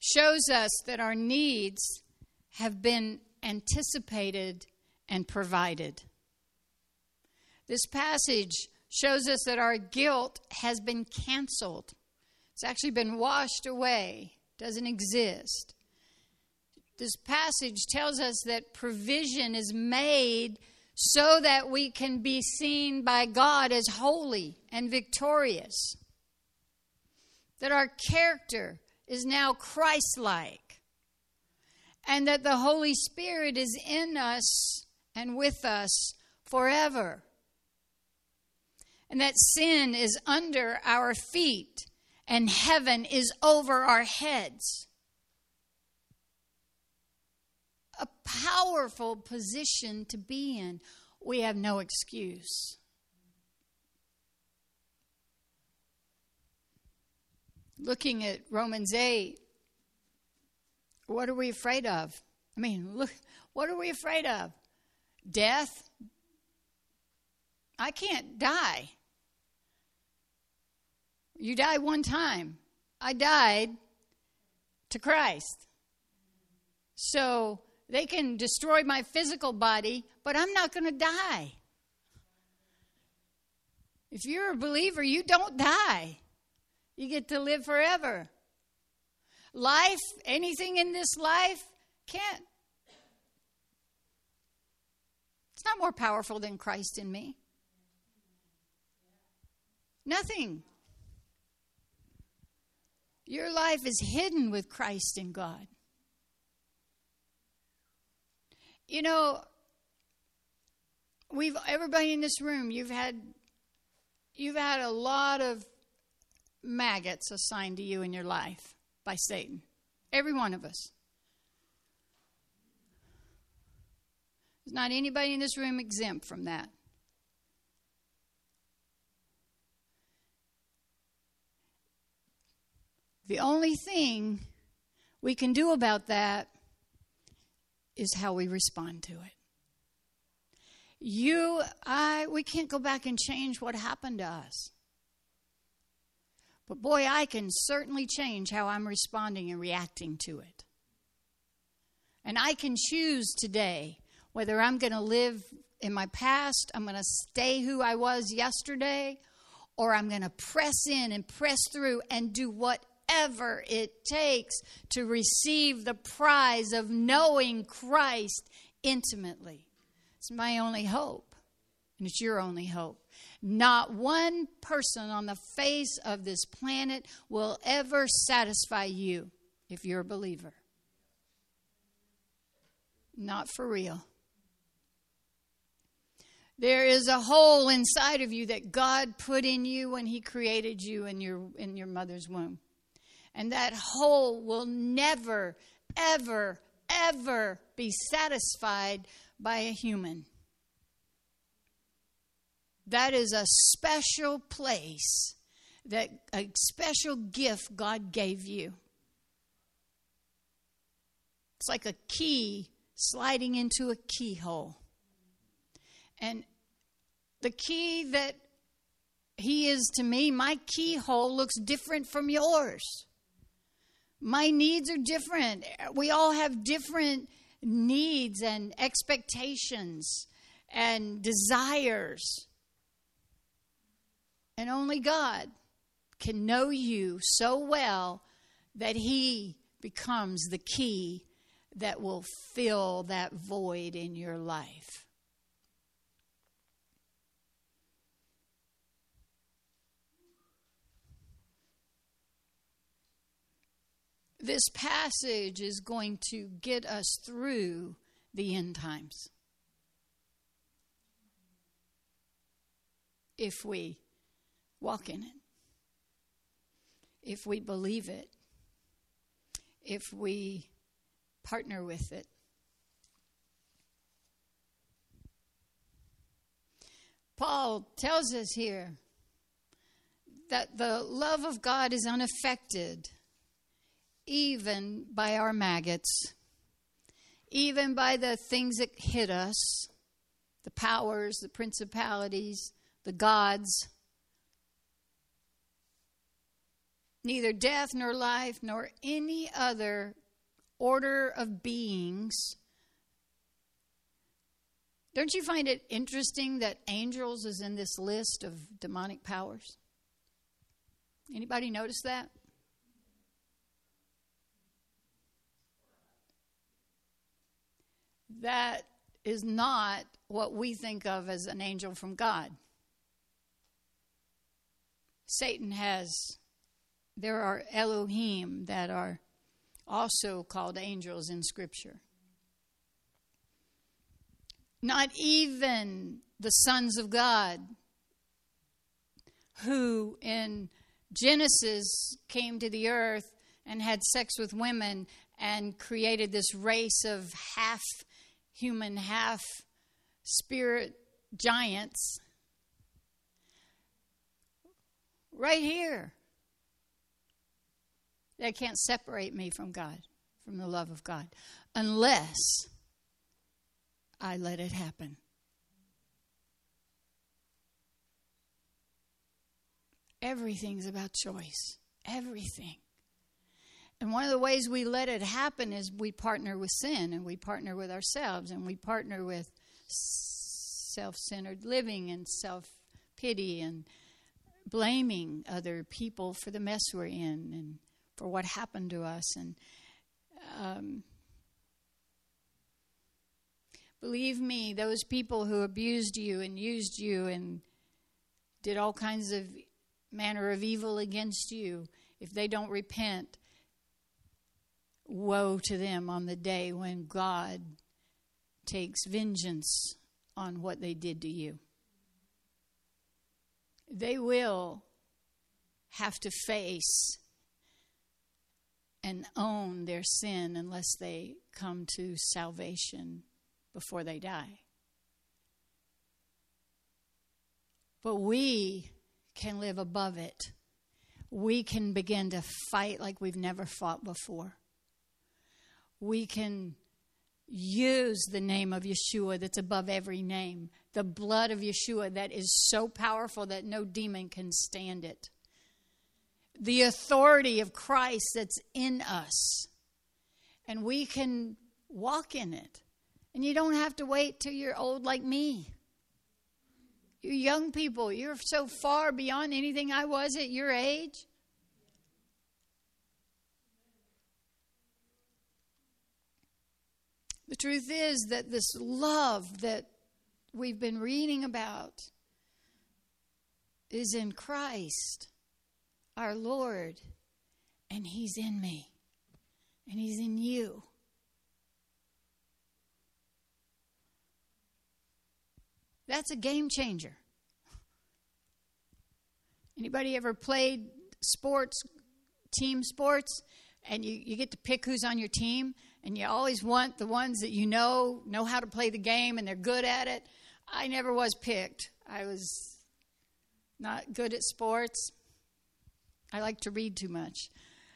shows us that our needs have been anticipated and provided. This passage shows us that our guilt has been canceled. It's actually been washed away, doesn't exist. This passage tells us that provision is made so that we can be seen by God as holy and victorious. That our character is now Christ-like. And that the Holy Spirit is in us and with us forever. And that sin is under our feet and heaven is over our heads. A powerful position to be in. We have no excuse. Looking at Romans eight, what are we afraid of? I mean, look, what are we afraid of? Death? I can't die. You die one time. I died to Christ. So they can destroy my physical body, but I'm not going to die. If you're a believer, you don't die. You get to live forever. Life, anything in this life, can't. It's not more powerful than Christ in me. Nothing. Your life is hidden with Christ in God. You know, we've everybody in this room, you've had you've had a lot of maggots assigned to you in your life by Satan. Every one of us. There's not anybody in this room exempt from that. The only thing we can do about that is how we respond to it. You, I, we can't go back and change what happened to us. But boy, I can certainly change how I'm responding and reacting to it. And I can choose today whether I'm going to live in my past, I'm going to stay who I was yesterday, or I'm going to press in and press through and do whatever it takes to receive the prize of knowing Christ intimately. It's my only hope, and it's your only hope. Not one person on the face of this planet will ever satisfy you if you're a believer. Not for real. There is a hole inside of you that God put in you when He created you in your in your mother's womb. And that hole will never, ever, ever be satisfied by a human. That is a special place, that a special gift God gave you. It's like a key sliding into a keyhole. And the key that He is to me, my keyhole looks different from yours. My needs are different. We all have different needs and expectations and desires. And only God can know you so well that He becomes the key that will fill that void in your life. This passage is going to get us through the end times. If we walk in it. If we believe it. If we partner with it. Paul tells us here that the love of God is unaffected even by our maggots, even by the things that hit us, the powers, the principalities, the gods. neither death nor life nor any other order of beings. Don't you find it interesting that angels is in this list of demonic powers? Anybody notice that? That is not what we think of as an angel from God. Satan has, there are Elohim that are also called angels in Scripture. Not even the sons of God, who in Genesis came to the earth and had sex with women and created this race of half human, half spirit giants. Right here. They can't separate me from God, from the love of God, unless I let it happen. Everything's about choice. Everything. And one of the ways we let it happen is we partner with sin, and we partner with ourselves, and we partner with self-centered living and self-pity and blaming other people for the mess we're in and for what happened to us. And um, believe me, those people who abused you and used you and did all kinds of manner of evil against you, if they don't repent, woe to them on the day when God takes vengeance on what they did to you. They will have to face and own their sin unless they come to salvation before they die. But we can live above it. We can begin to fight like we've never fought before. We can use the name of Yeshua that's above every name. The blood of Yeshua that is so powerful that no demon can stand it. The authority of Christ that's in us. And we can walk in it. And you don't have to wait till you're old like me. You young people, you're so far beyond anything I was at your age. The truth is that this love that we've been reading about is in Christ, our Lord, and He's in me, and He's in you. That's a game changer. Anybody ever played sports, team sports, and you, you get to pick who's on your team? And you always want the ones that you know, know how to play the game, and they're good at it. I never was picked. I was not good at sports. I like to read too much.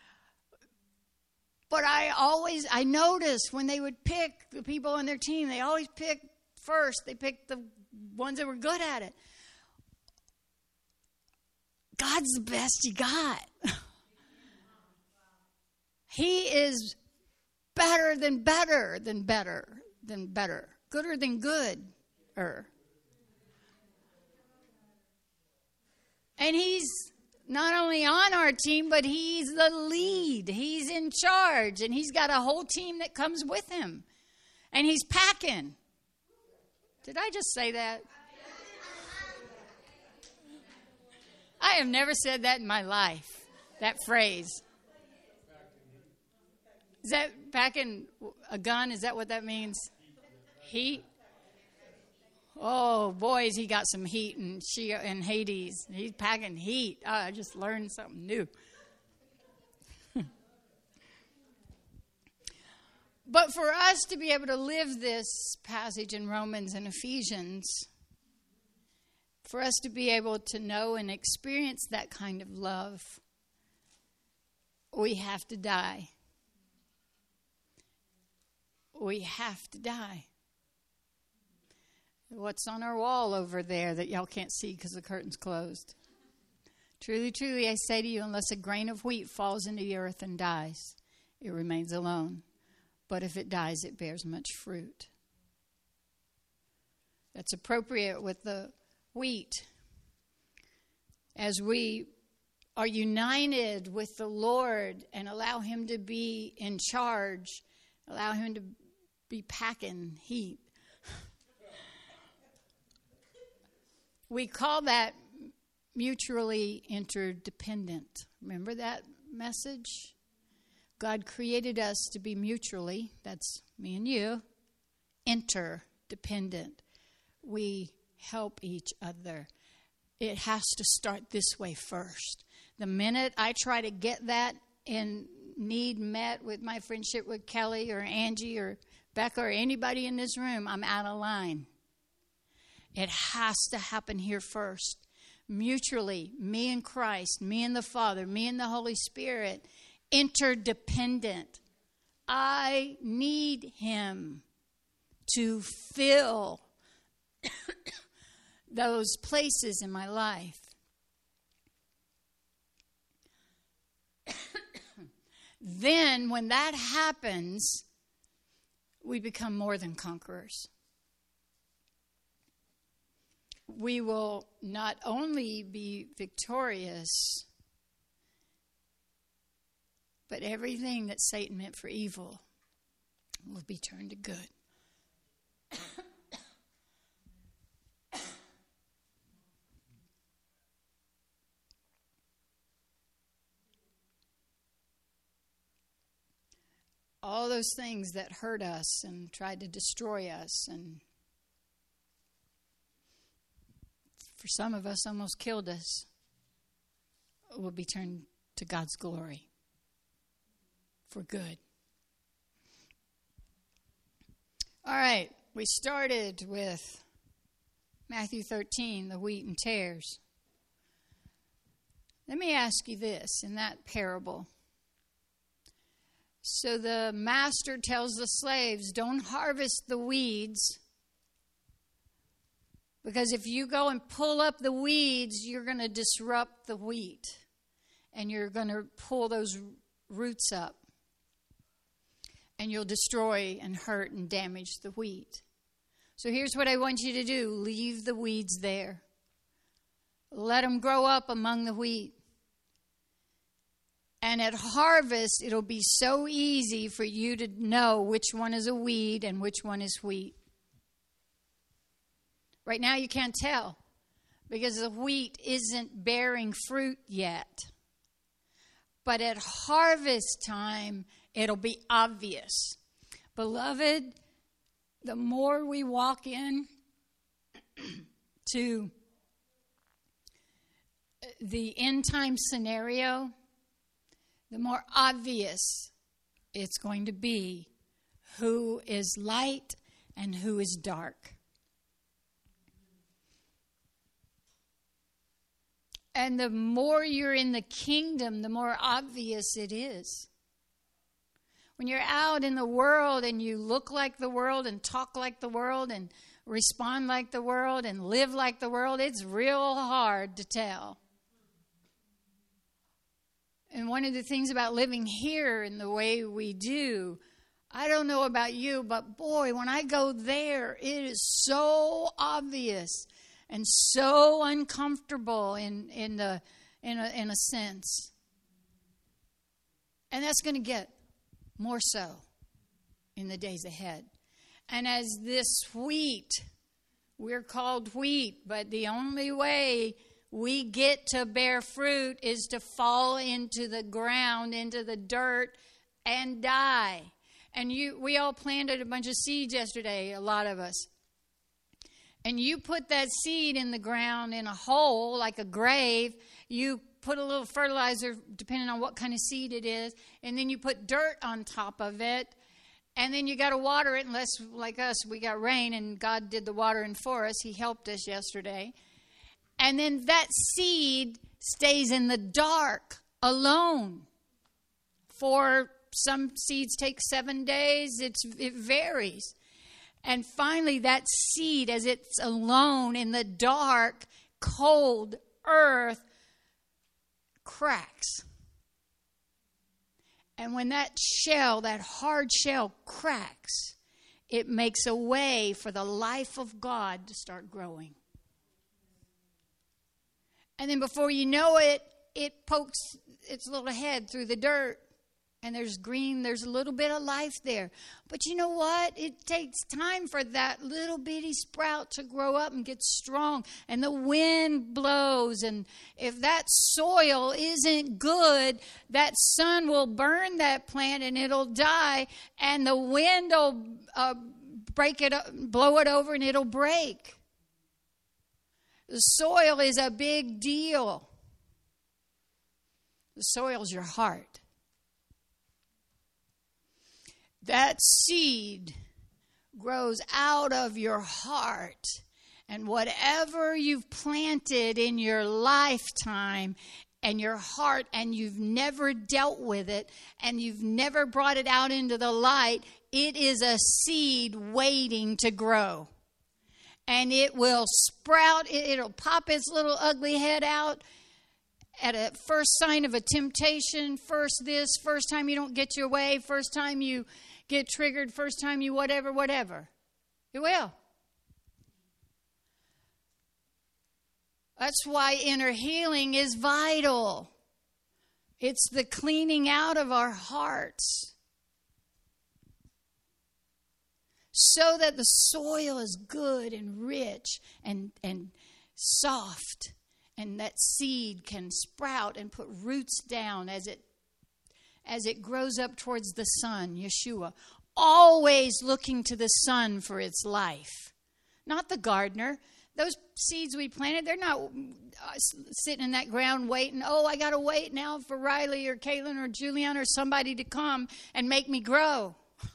But I always, I noticed when they would pick the people on their team, they always picked first. They picked the ones that were good at it. God's the best you got. He is better than better than better than better. Gooder than good-er. And He's not only on our team, but He's the lead. He's in charge. And He's got a whole team that comes with Him. And He's packing. Did I just say that? I have never said that in my life, that phrase. Is that packing a gun? Is that what that means? Heat? Oh, boys, he got some heat in, she, in Hades. He's packing heat. Oh, I just learned something new. But for us to be able to live this passage in Romans and Ephesians, for us to be able to know and experience that kind of love, we have to die. We have to die. What's on our wall over there that y'all can't see because the curtain's closed? Truly, truly, I say to you, unless a grain of wheat falls into the earth and dies, it remains alone. But if it dies, it bears much fruit. That's appropriate with the wheat. As we are united with the Lord and allow Him to be in charge, allow Him to be packing heat, we call that mutually interdependent. Remember that message? God created us to be mutually, that's me and you, interdependent. We help each other. It has to start this way first. The minute I try to get that in need met with my friendship with Kelly or Angie or Becca or anybody in this room, I'm out of line. It has to happen here first. Mutually, me and Christ, me and the Father, me and the Holy Spirit, interdependent. I need Him to fill those places in my life. Then, when that happens, we become more than conquerors. We will not only be victorious, but everything that Satan meant for evil will be turned to good. All those things that hurt us and tried to destroy us, and for some of us almost killed us, will be turned to God's glory for good. All right, we started with Matthew thirteen, the wheat and tares. Let me ask you this, in that parable. So the master tells the slaves, don't harvest the weeds, because if you go and pull up the weeds, you're going to disrupt the wheat, and you're going to pull those roots up, and you'll destroy and hurt and damage the wheat. So here's what I want you to do. Leave the weeds there. Let them grow up among the wheat. And at harvest, it'll be so easy for you to know which one is a weed and which one is wheat. Right now, you can't tell because the wheat isn't bearing fruit yet. But at harvest time, it'll be obvious. Beloved, the more we walk in to the end time scenario, the more obvious it's going to be who is light and who is dark. And the more you're in the kingdom, the more obvious it is. When you're out in the world and you look like the world and talk like the world and respond like the world and live like the world, it's real hard to tell. And one of the things about living here in the way we do, I don't know about you, but boy, when I go there, it is so obvious and so uncomfortable in in the in a, in a sense. And that's going to get more so in the days ahead. And as this wheat, we're called wheat, but the only way we get to bear fruit is to fall into the ground, into the dirt, and die. And you, we all planted a bunch of seeds yesterday, a lot of us. And you put that seed in the ground in a hole, like a grave. You put a little fertilizer, depending on what kind of seed it is, and then you put dirt on top of it. And then you got to water it, unless, like us, we got rain, and God did the watering for us. He helped us yesterday. And then that seed stays in the dark alone. For some seeds take seven days. It's, it varies. And finally, that seed, as it's alone in the dark, cold earth, cracks. And when that shell, that hard shell cracks, it makes a way for the life of God to start growing. And then before you know it, it pokes its little head through the dirt. And there's green, there's a little bit of life there. But you know what? It takes time for that little bitty sprout to grow up and get strong. And the wind blows. And if that soil isn't good, that sun will burn that plant and it'll die. And the wind will uh, break it, up, blow it over, and it'll break. The soil is a big deal. The soil's your heart. That seed grows out of your heart. And whatever you've planted in your lifetime and your heart, and you've never dealt with it, and you've never brought it out into the light, it is a seed waiting to grow. And it will sprout, it'll pop its little ugly head out at a first sign of a temptation, first this, first time you don't get your way, first time you get triggered, first time you whatever, whatever. It will. That's why inner healing is vital. It's the cleaning out of our hearts so that the soil is good and rich and, and soft, and that seed can sprout and put roots down as it as it grows up towards the sun, Yeshua, always looking to the sun for its life, not the gardener. Those seeds we planted, they're not sitting in that ground waiting, oh, I got to wait now for Riley or Caitlin or Julian or somebody to come and make me grow.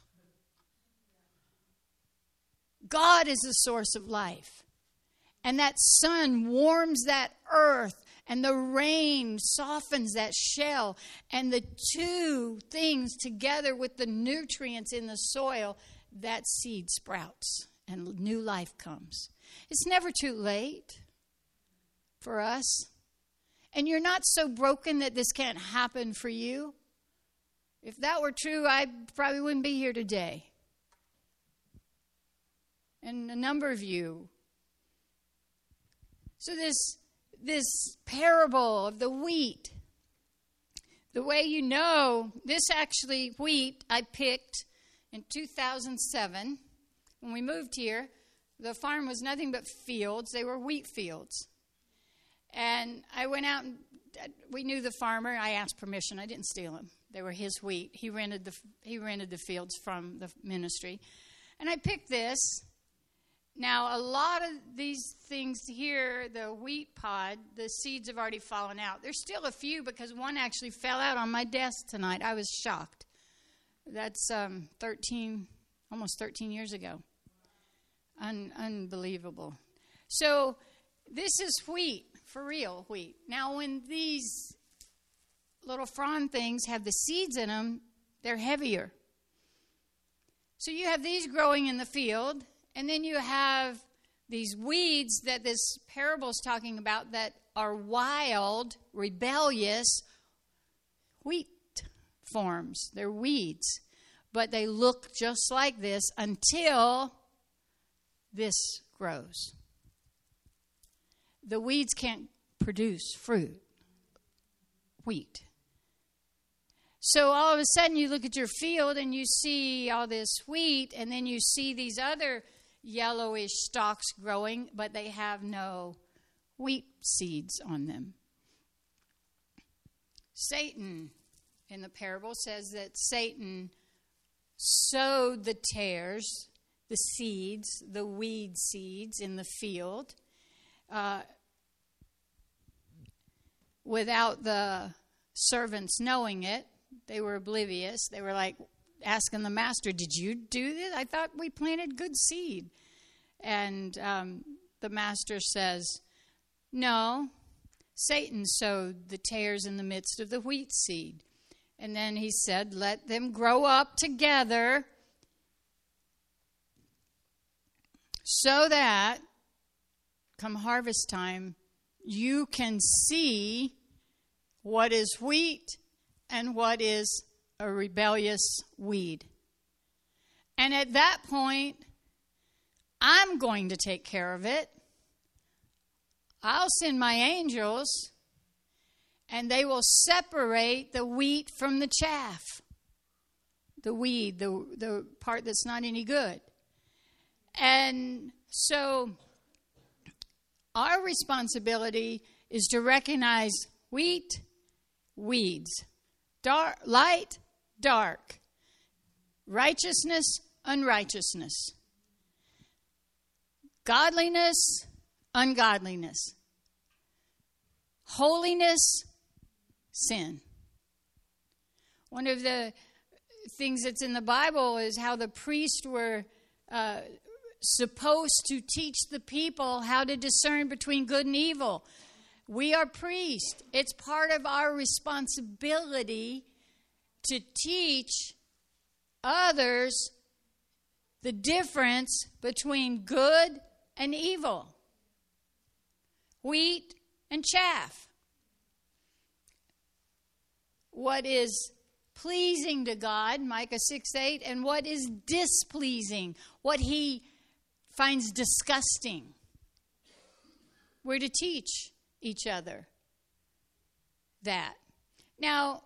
God is the source of life. And that sun warms that earth, and the rain softens that shell. And the two things together with the nutrients in the soil, that seed sprouts and new life comes. It's never too late for us. And you're not so broken that this can't happen for you. If that were true, I probably wouldn't be here today. And a number of you. So this, this parable of the wheat, the way you know, this actually wheat I picked in two thousand seven. When we moved here, the farm was nothing but fields. They were wheat fields. And I went out and we knew the farmer. I asked permission. I didn't steal him. They were his wheat. He rented the he rented the fields from the ministry. And I picked this. Now, a lot of these things here, the wheat pod, the seeds have already fallen out. There's still a few because one actually fell out on my desk tonight. I was shocked. That's um, thirteen, almost thirteen years ago. Un- unbelievable. So this is wheat, for real wheat. Now, when these little frond things have the seeds in them, they're heavier. So you have these growing in the field. And then you have these weeds that this parable is talking about that are wild, rebellious wheat forms. They're weeds. But they look just like this until this grows. The weeds can't produce fruit. Wheat. So all of a sudden you look at your field and you see all this wheat, and then you see these other yellowish stalks growing, but they have no wheat seeds on them. Satan, in the parable, says that Satan sowed the tares, the seeds, the weed seeds in the field, uh, without the servants knowing it. They were oblivious. They were like asking the master, did you do this? I thought we planted good seed. And um, the master says, no, Satan sowed the tares in the midst of the wheat seed. And then he said, let them grow up together so that come harvest time, you can see what is wheat and what is a rebellious weed. And at that point, I'm going to take care of it. I'll send my angels, and they will separate the wheat from the chaff, the weed, the, the part that's not any good. And so our responsibility is to recognize wheat, weeds, dark, light, dark, righteousness, unrighteousness, godliness, ungodliness, holiness, sin. One of the things that's in the Bible is how the priests were uh, supposed to teach the people how to discern between good and evil. We are priests. It's part of our responsibility to teach others the difference between good and evil, wheat and chaff, what is pleasing to God, Micah six eight, and what is displeasing, what he finds disgusting. We're to teach each other that. Now,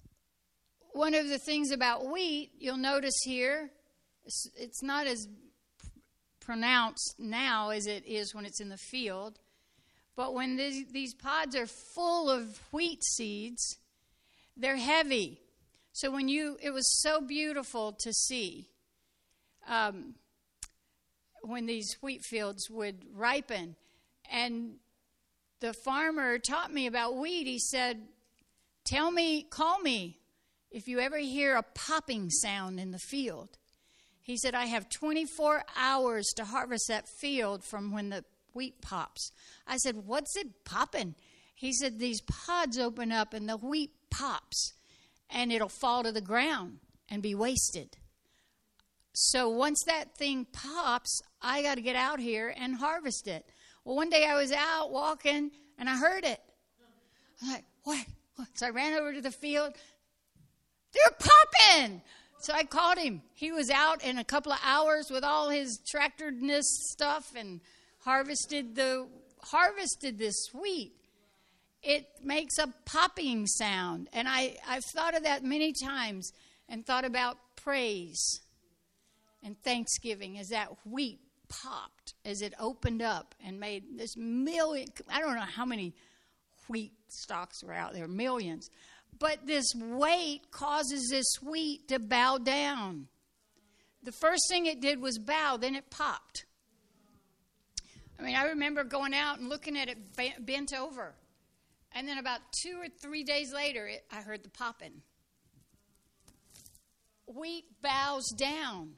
one of the things about wheat, you'll notice here, it's, it's not as pronounced now as it is when it's in the field, but when these, these pods are full of wheat seeds, they're heavy. So when you, it was so beautiful to see um, when these wheat fields would ripen. And the farmer taught me about wheat. He said, tell me, call me if you ever hear a popping sound in the field. He said, I have twenty-four hours to harvest that field from when the wheat pops. I said, what's it popping? He said, these pods open up and the wheat pops and it'll fall to the ground and be wasted. So once that thing pops, I got to get out here and harvest it. Well, one day I was out walking and I heard it. I'm like, what? what? So I ran over to the field. They're popping. So I called him. He was out in a couple of hours with all his tractoredness stuff and harvested the harvested this wheat. It makes a popping sound. And I, I've thought of that many times and thought about praise and thanksgiving as that wheat popped, as it opened up and made this million, I don't know how many wheat stalks were out there, millions. But this weight causes this wheat to bow down. The first thing it did was bow, then it popped. I mean, I remember going out and looking at it bent over. And then about two or three days later, it, I heard the popping. Wheat bows down.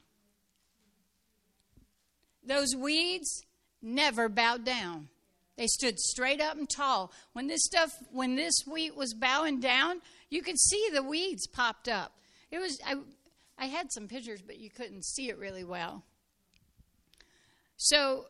Those weeds never bowed down. They stood straight up and tall. When this stuff, when this wheat was bowing down, you could see the weeds popped up. It was, I, I had some pictures, but you couldn't see it really well. So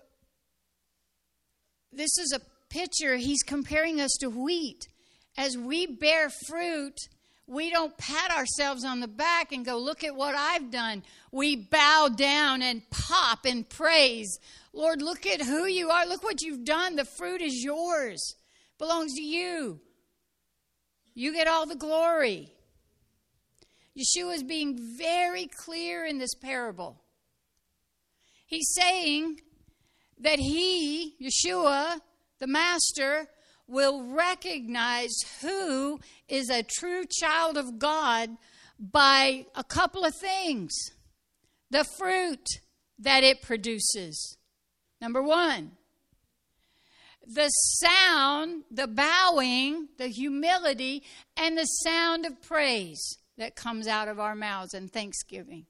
this is a picture. He's comparing us to wheat. As we bear fruit, we don't pat ourselves on the back and go, look at what I've done. We bow down and pop in praise. Lord, look at who you are. Look what you've done. The fruit is yours. Belongs to you. You get all the glory. Yeshua is being very clear in this parable. He's saying that he, Yeshua, the master, will recognize who is a true child of God by a couple of things. The fruit that it produces. Number one, the sound, the bowing, the humility, and the sound of praise that comes out of our mouths and thanksgiving.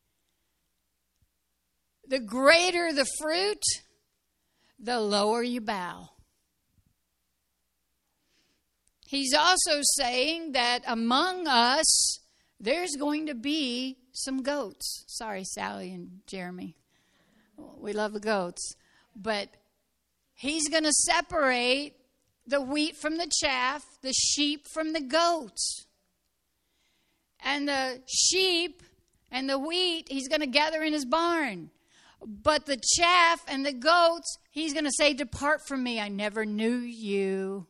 The greater the fruit, the lower you bow. He's also saying that among us, there's going to be some goats. Sorry, Sally and Jeremy. We love the goats. But he's going to separate the wheat from the chaff, the sheep from the goats. And the sheep and the wheat, he's going to gather in his barn. But the chaff and the goats, he's going to say, depart from me, I never knew you.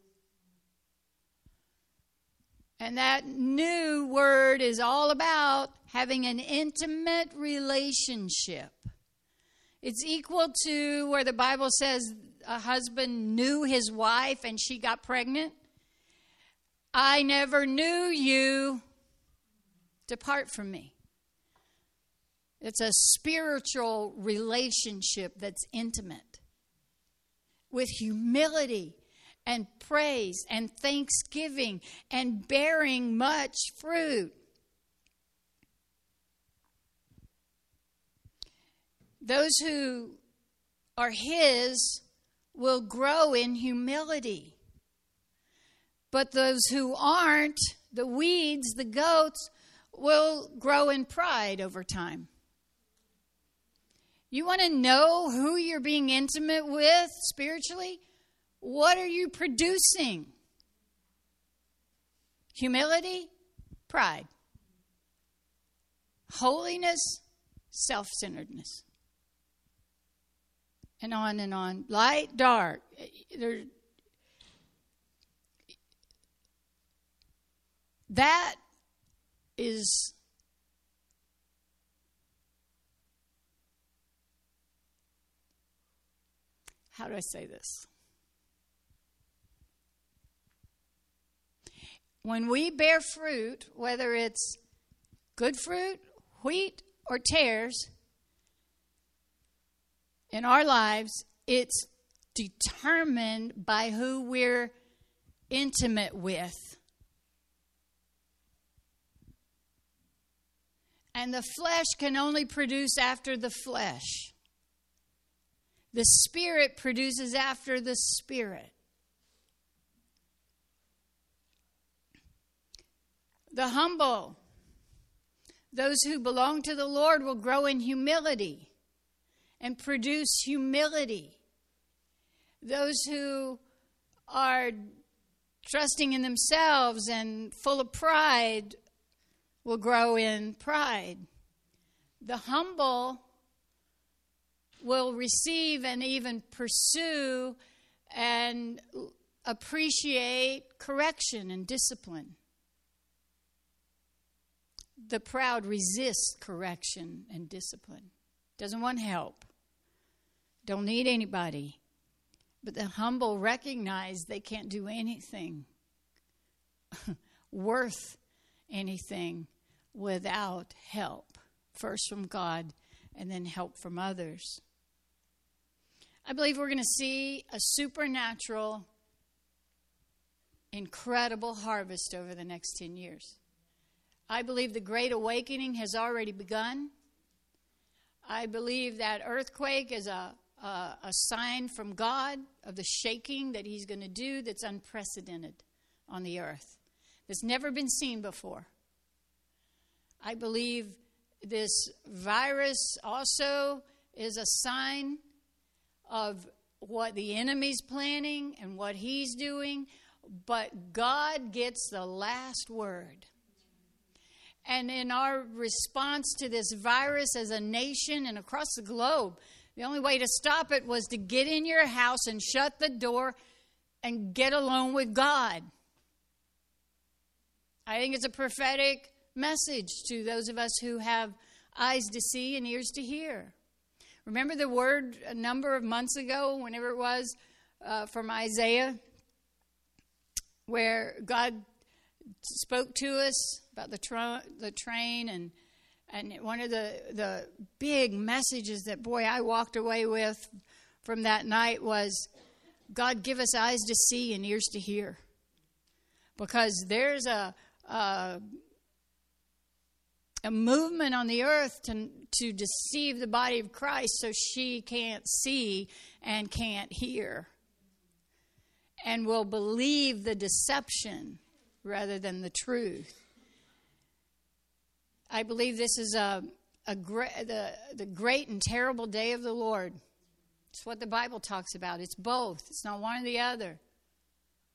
And that new word is all about having an intimate relationship. It's equal to where the Bible says a husband knew his wife and she got pregnant. I never knew you. Depart from me. It's a spiritual relationship that's intimate with humility and praise and thanksgiving and bearing much fruit. Those who are his will grow in humility. But those who aren't, the weeds, the goats, will grow in pride over time. You want to know who you're being intimate with spiritually? What are you producing? Humility, pride. Holiness, self-centeredness. And on and on. Light, dark. There, that is how do I say this? When we bear fruit, whether it's good fruit, wheat, or tares, in our lives, it's determined by who we're intimate with. And the flesh can only produce after the flesh. The Spirit produces after the Spirit. The humble, those who belong to the Lord, will grow in humility and produce humility. Those who are trusting in themselves and full of pride will grow in pride. The humble will receive and even pursue and appreciate correction and discipline. The proud resist correction and discipline. Doesn't want help. Don't need anybody. But the humble recognize they can't do anything worth anything without help. First from God and then help from others. I believe we're going to see a supernatural, incredible harvest over the next ten years. I believe the Great Awakening has already begun. I believe that earthquake is a, a, a sign from God of the shaking that he's going to do that's unprecedented on the earth. That's never been seen before. I believe this virus also is a sign of what the enemy's planning and what he's doing, but God gets the last word. And in our response to this virus as a nation and across the globe, the only way to stop it was to get in your house and shut the door and get alone with God. I think it's a prophetic message to those of us who have eyes to see and ears to hear. Remember the word a number of months ago, whenever it was, uh, from Isaiah, where God spoke to us about the, tra- the train, and and one of the, the big messages that, boy, I walked away with from that night was, God, give us eyes to see and ears to hear. Because there's a a, a movement on the earth to, to deceive the body of Christ so she can't see and can't hear. And will believe the deception rather than the truth. I believe this is a, a great, the, the great and terrible day of the Lord. It's what the Bible talks about. It's both. It's not one or the other.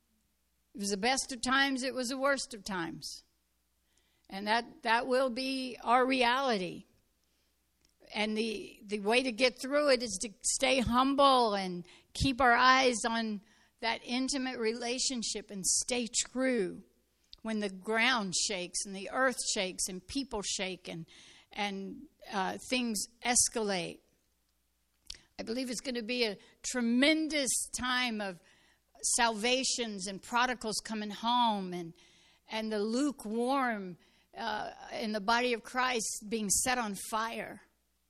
It was the best of times, it was the worst of times. And that, that will be our reality. And the, the way to get through it is to stay humble and keep our eyes on that intimate relationship and stay true when the ground shakes and the earth shakes and people shake and, and uh, things escalate. I believe it's going to be a tremendous time of salvations and prodigals coming home and, and the lukewarm uh, in the body of Christ being set on fire.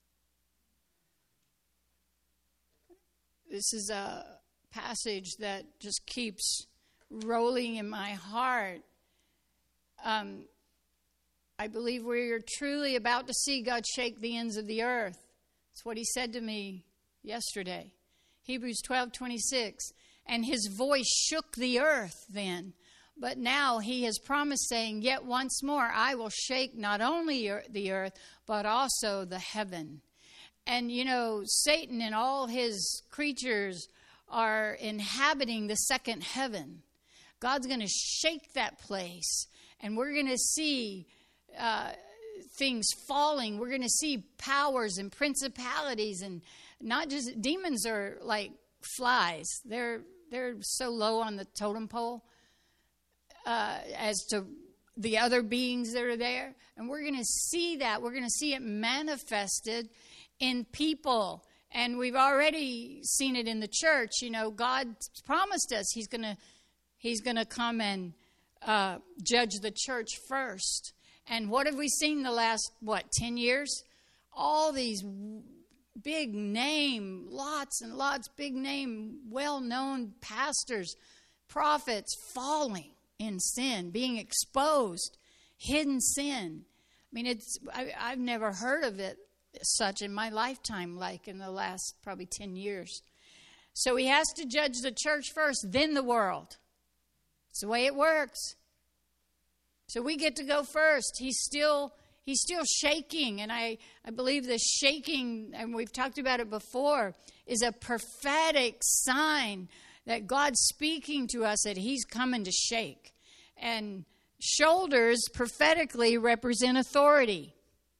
This is a passage that just keeps rolling in my heart. Um, I believe we're truly about to see God shake the ends of the earth. That's what he said to me yesterday. Hebrews twelve twenty-six. And his voice shook the earth then. But now he has promised, saying, yet once more I will shake not only the earth, but also the heaven. And, you know, Satan and all his creatures are inhabiting the second heaven. God's going to shake that place. And we're going to see uh, things falling. We're going to see powers and principalities. And not just demons are like flies. They're they're so low on the totem pole uh, as to the other beings that are there. And we're going to see that. We're going to see it manifested in people. And we've already seen it in the church. You know, God promised us he's going to he's going to come and uh, judge the church first. And what have we seen the last, what, ten years? All these big name, lots and lots, big name, well-known pastors, prophets falling in sin, being exposed, hidden sin. I mean, it's I, I've never heard of it such in my lifetime, like in the last probably ten years. So he has to judge the church first, then the world. It's the way it works. So we get to go first. He's still he's still shaking, and I, I believe the shaking, and we've talked about it before, is a prophetic sign that God's speaking to us that he's coming to shake. And shoulders prophetically represent authority.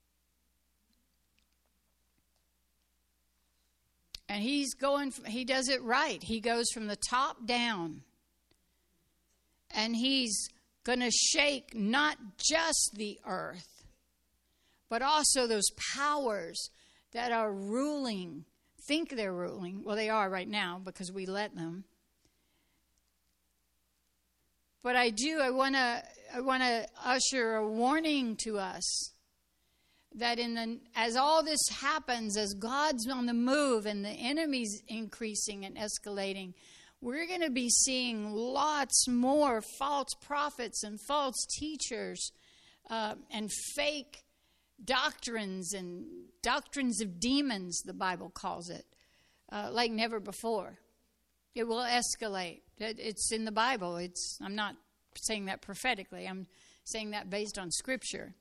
And he's going, he does it right. He goes from the top down. And he's going to shake not just the earth, but also those powers that are ruling, think they're ruling. Well, they are right now because we let them. But I do, I want to I want to usher a warning to us that in the, as all this happens, as God's on the move and the enemy's increasing and escalating, we're going to be seeing lots more false prophets and false teachers uh, and fake doctrines and doctrines of demons, the Bible calls it, uh, like never before. It will escalate. It, it's in the Bible. It's I'm not saying that prophetically. I'm saying that based on Scripture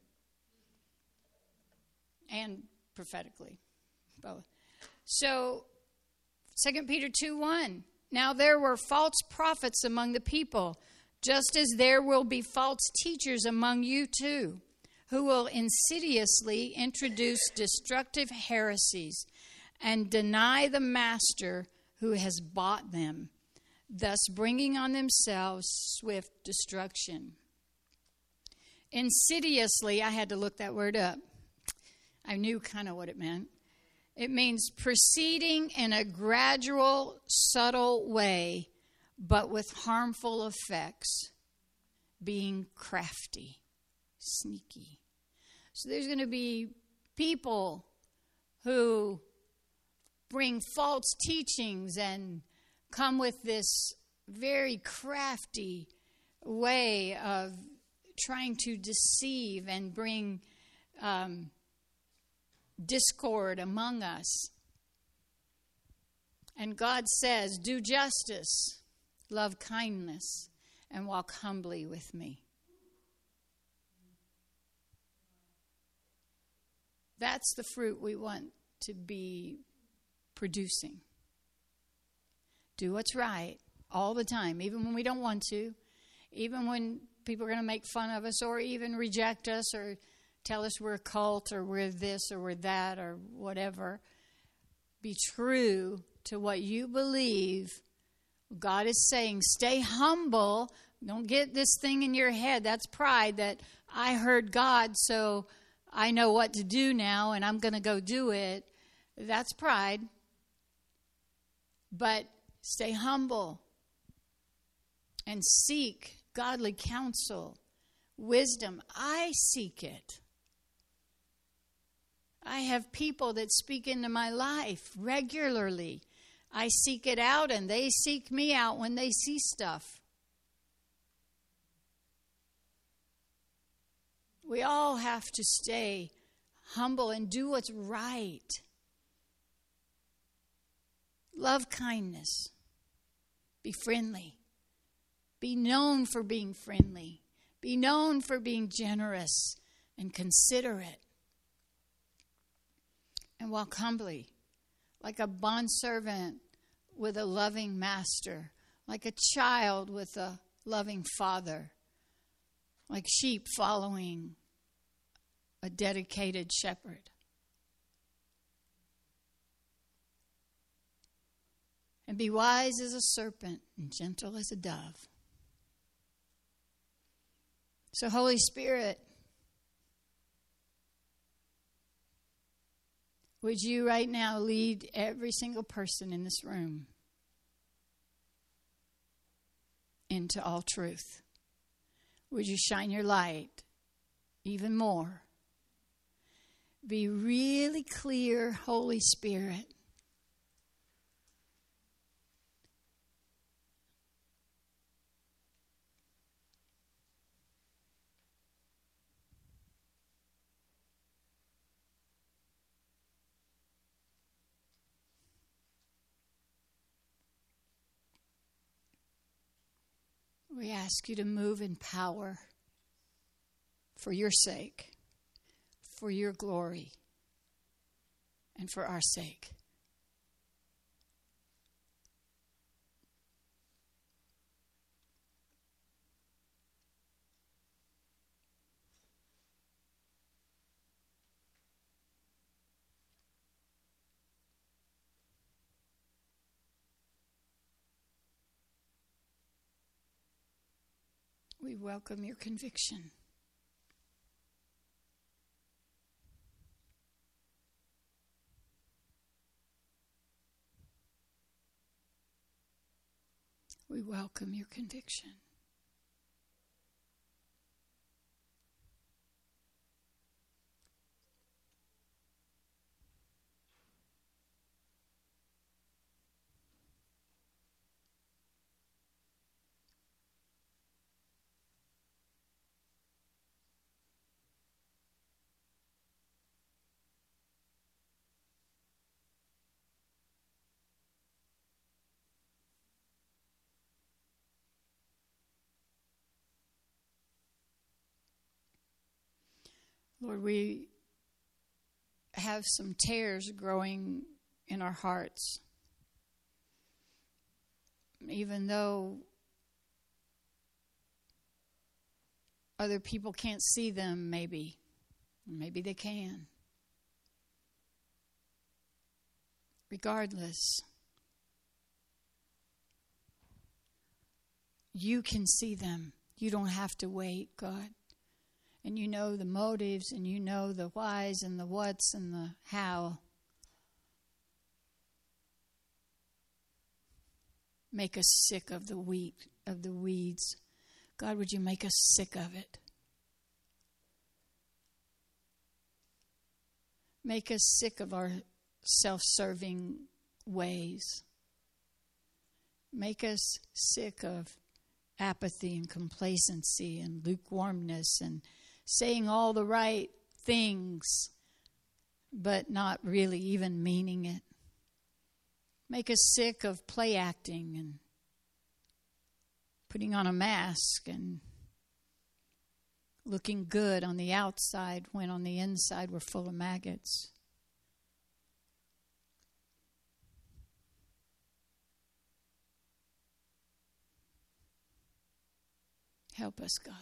and prophetically, both. So, Second Peter two one. Now there were false prophets among the people, just as there will be false teachers among you too, who will insidiously introduce destructive heresies and deny the master who has bought them, thus bringing on themselves swift destruction. Insidiously, I had to look that word up. I knew kind of what it meant. It means proceeding in a gradual, subtle way, but with harmful effects, being crafty, sneaky. So there's going to be people who bring false teachings and come with this very crafty way of trying to deceive and bring um, discord among us. And God says, do justice, love kindness, and walk humbly with me. That's the fruit we want to be producing. Do what's right all the time, even when we don't want to, even when people are going to make fun of us or even reject us or tell us we're a cult or we're this or we're that or whatever. Be true to what you believe. God is saying, stay humble. Don't get this thing in your head. That's pride, that I heard God, so I know what to do now and I'm going to go do it. That's pride. But stay humble and seek godly counsel, wisdom. I seek it. I have people that speak into my life regularly. I seek it out and they seek me out when they see stuff. We all have to stay humble and do what's right. Love kindness. Be friendly. Be known for being friendly. Be known for being generous and considerate. And walk humbly, like a bondservant with a loving master, like a child with a loving father, like sheep following a dedicated shepherd. And be wise as a serpent and gentle as a dove. So, Holy Spirit, would you right now lead every single person in this room into all truth? Would you shine your light even more? Be really clear, Holy Spirit. We ask you to move in power for your sake, for your glory, and for our sake. We welcome your conviction. We welcome your conviction. Lord, we have some tares growing in our hearts. Even though other people can't see them, maybe. Maybe they can. Regardless, you can see them. You don't have to wait, God. And you know the motives, and you know the whys and the whats and the how. Make us sick of the wheat, of the weeds. God, would you make us sick of it? Make us sick of our self-serving ways. Make us sick of apathy and complacency and lukewarmness and saying all the right things, but not really even meaning it. Make us sick of play acting and putting on a mask and looking good on the outside when on the inside we're full of maggots. Help us, God.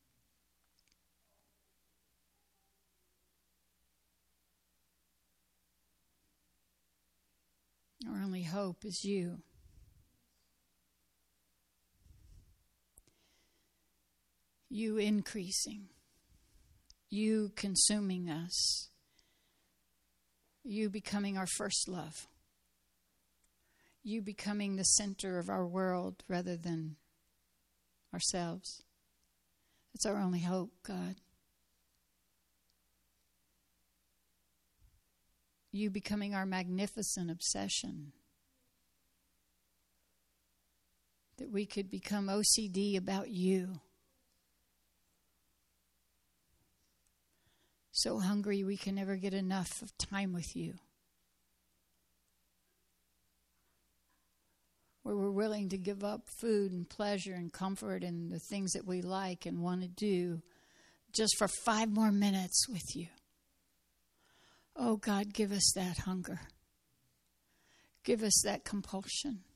Our only hope is you. You increasing. You consuming us. You becoming our first love. You becoming the center of our world rather than ourselves. That's our only hope, God. You becoming our magnificent obsession. That we could become O C D about you. So hungry we can never get enough of time with you. Where we're willing to give up food and pleasure and comfort and the things that we like and want to do just for five more minutes with you. Oh God, give us that hunger. Give us that compulsion.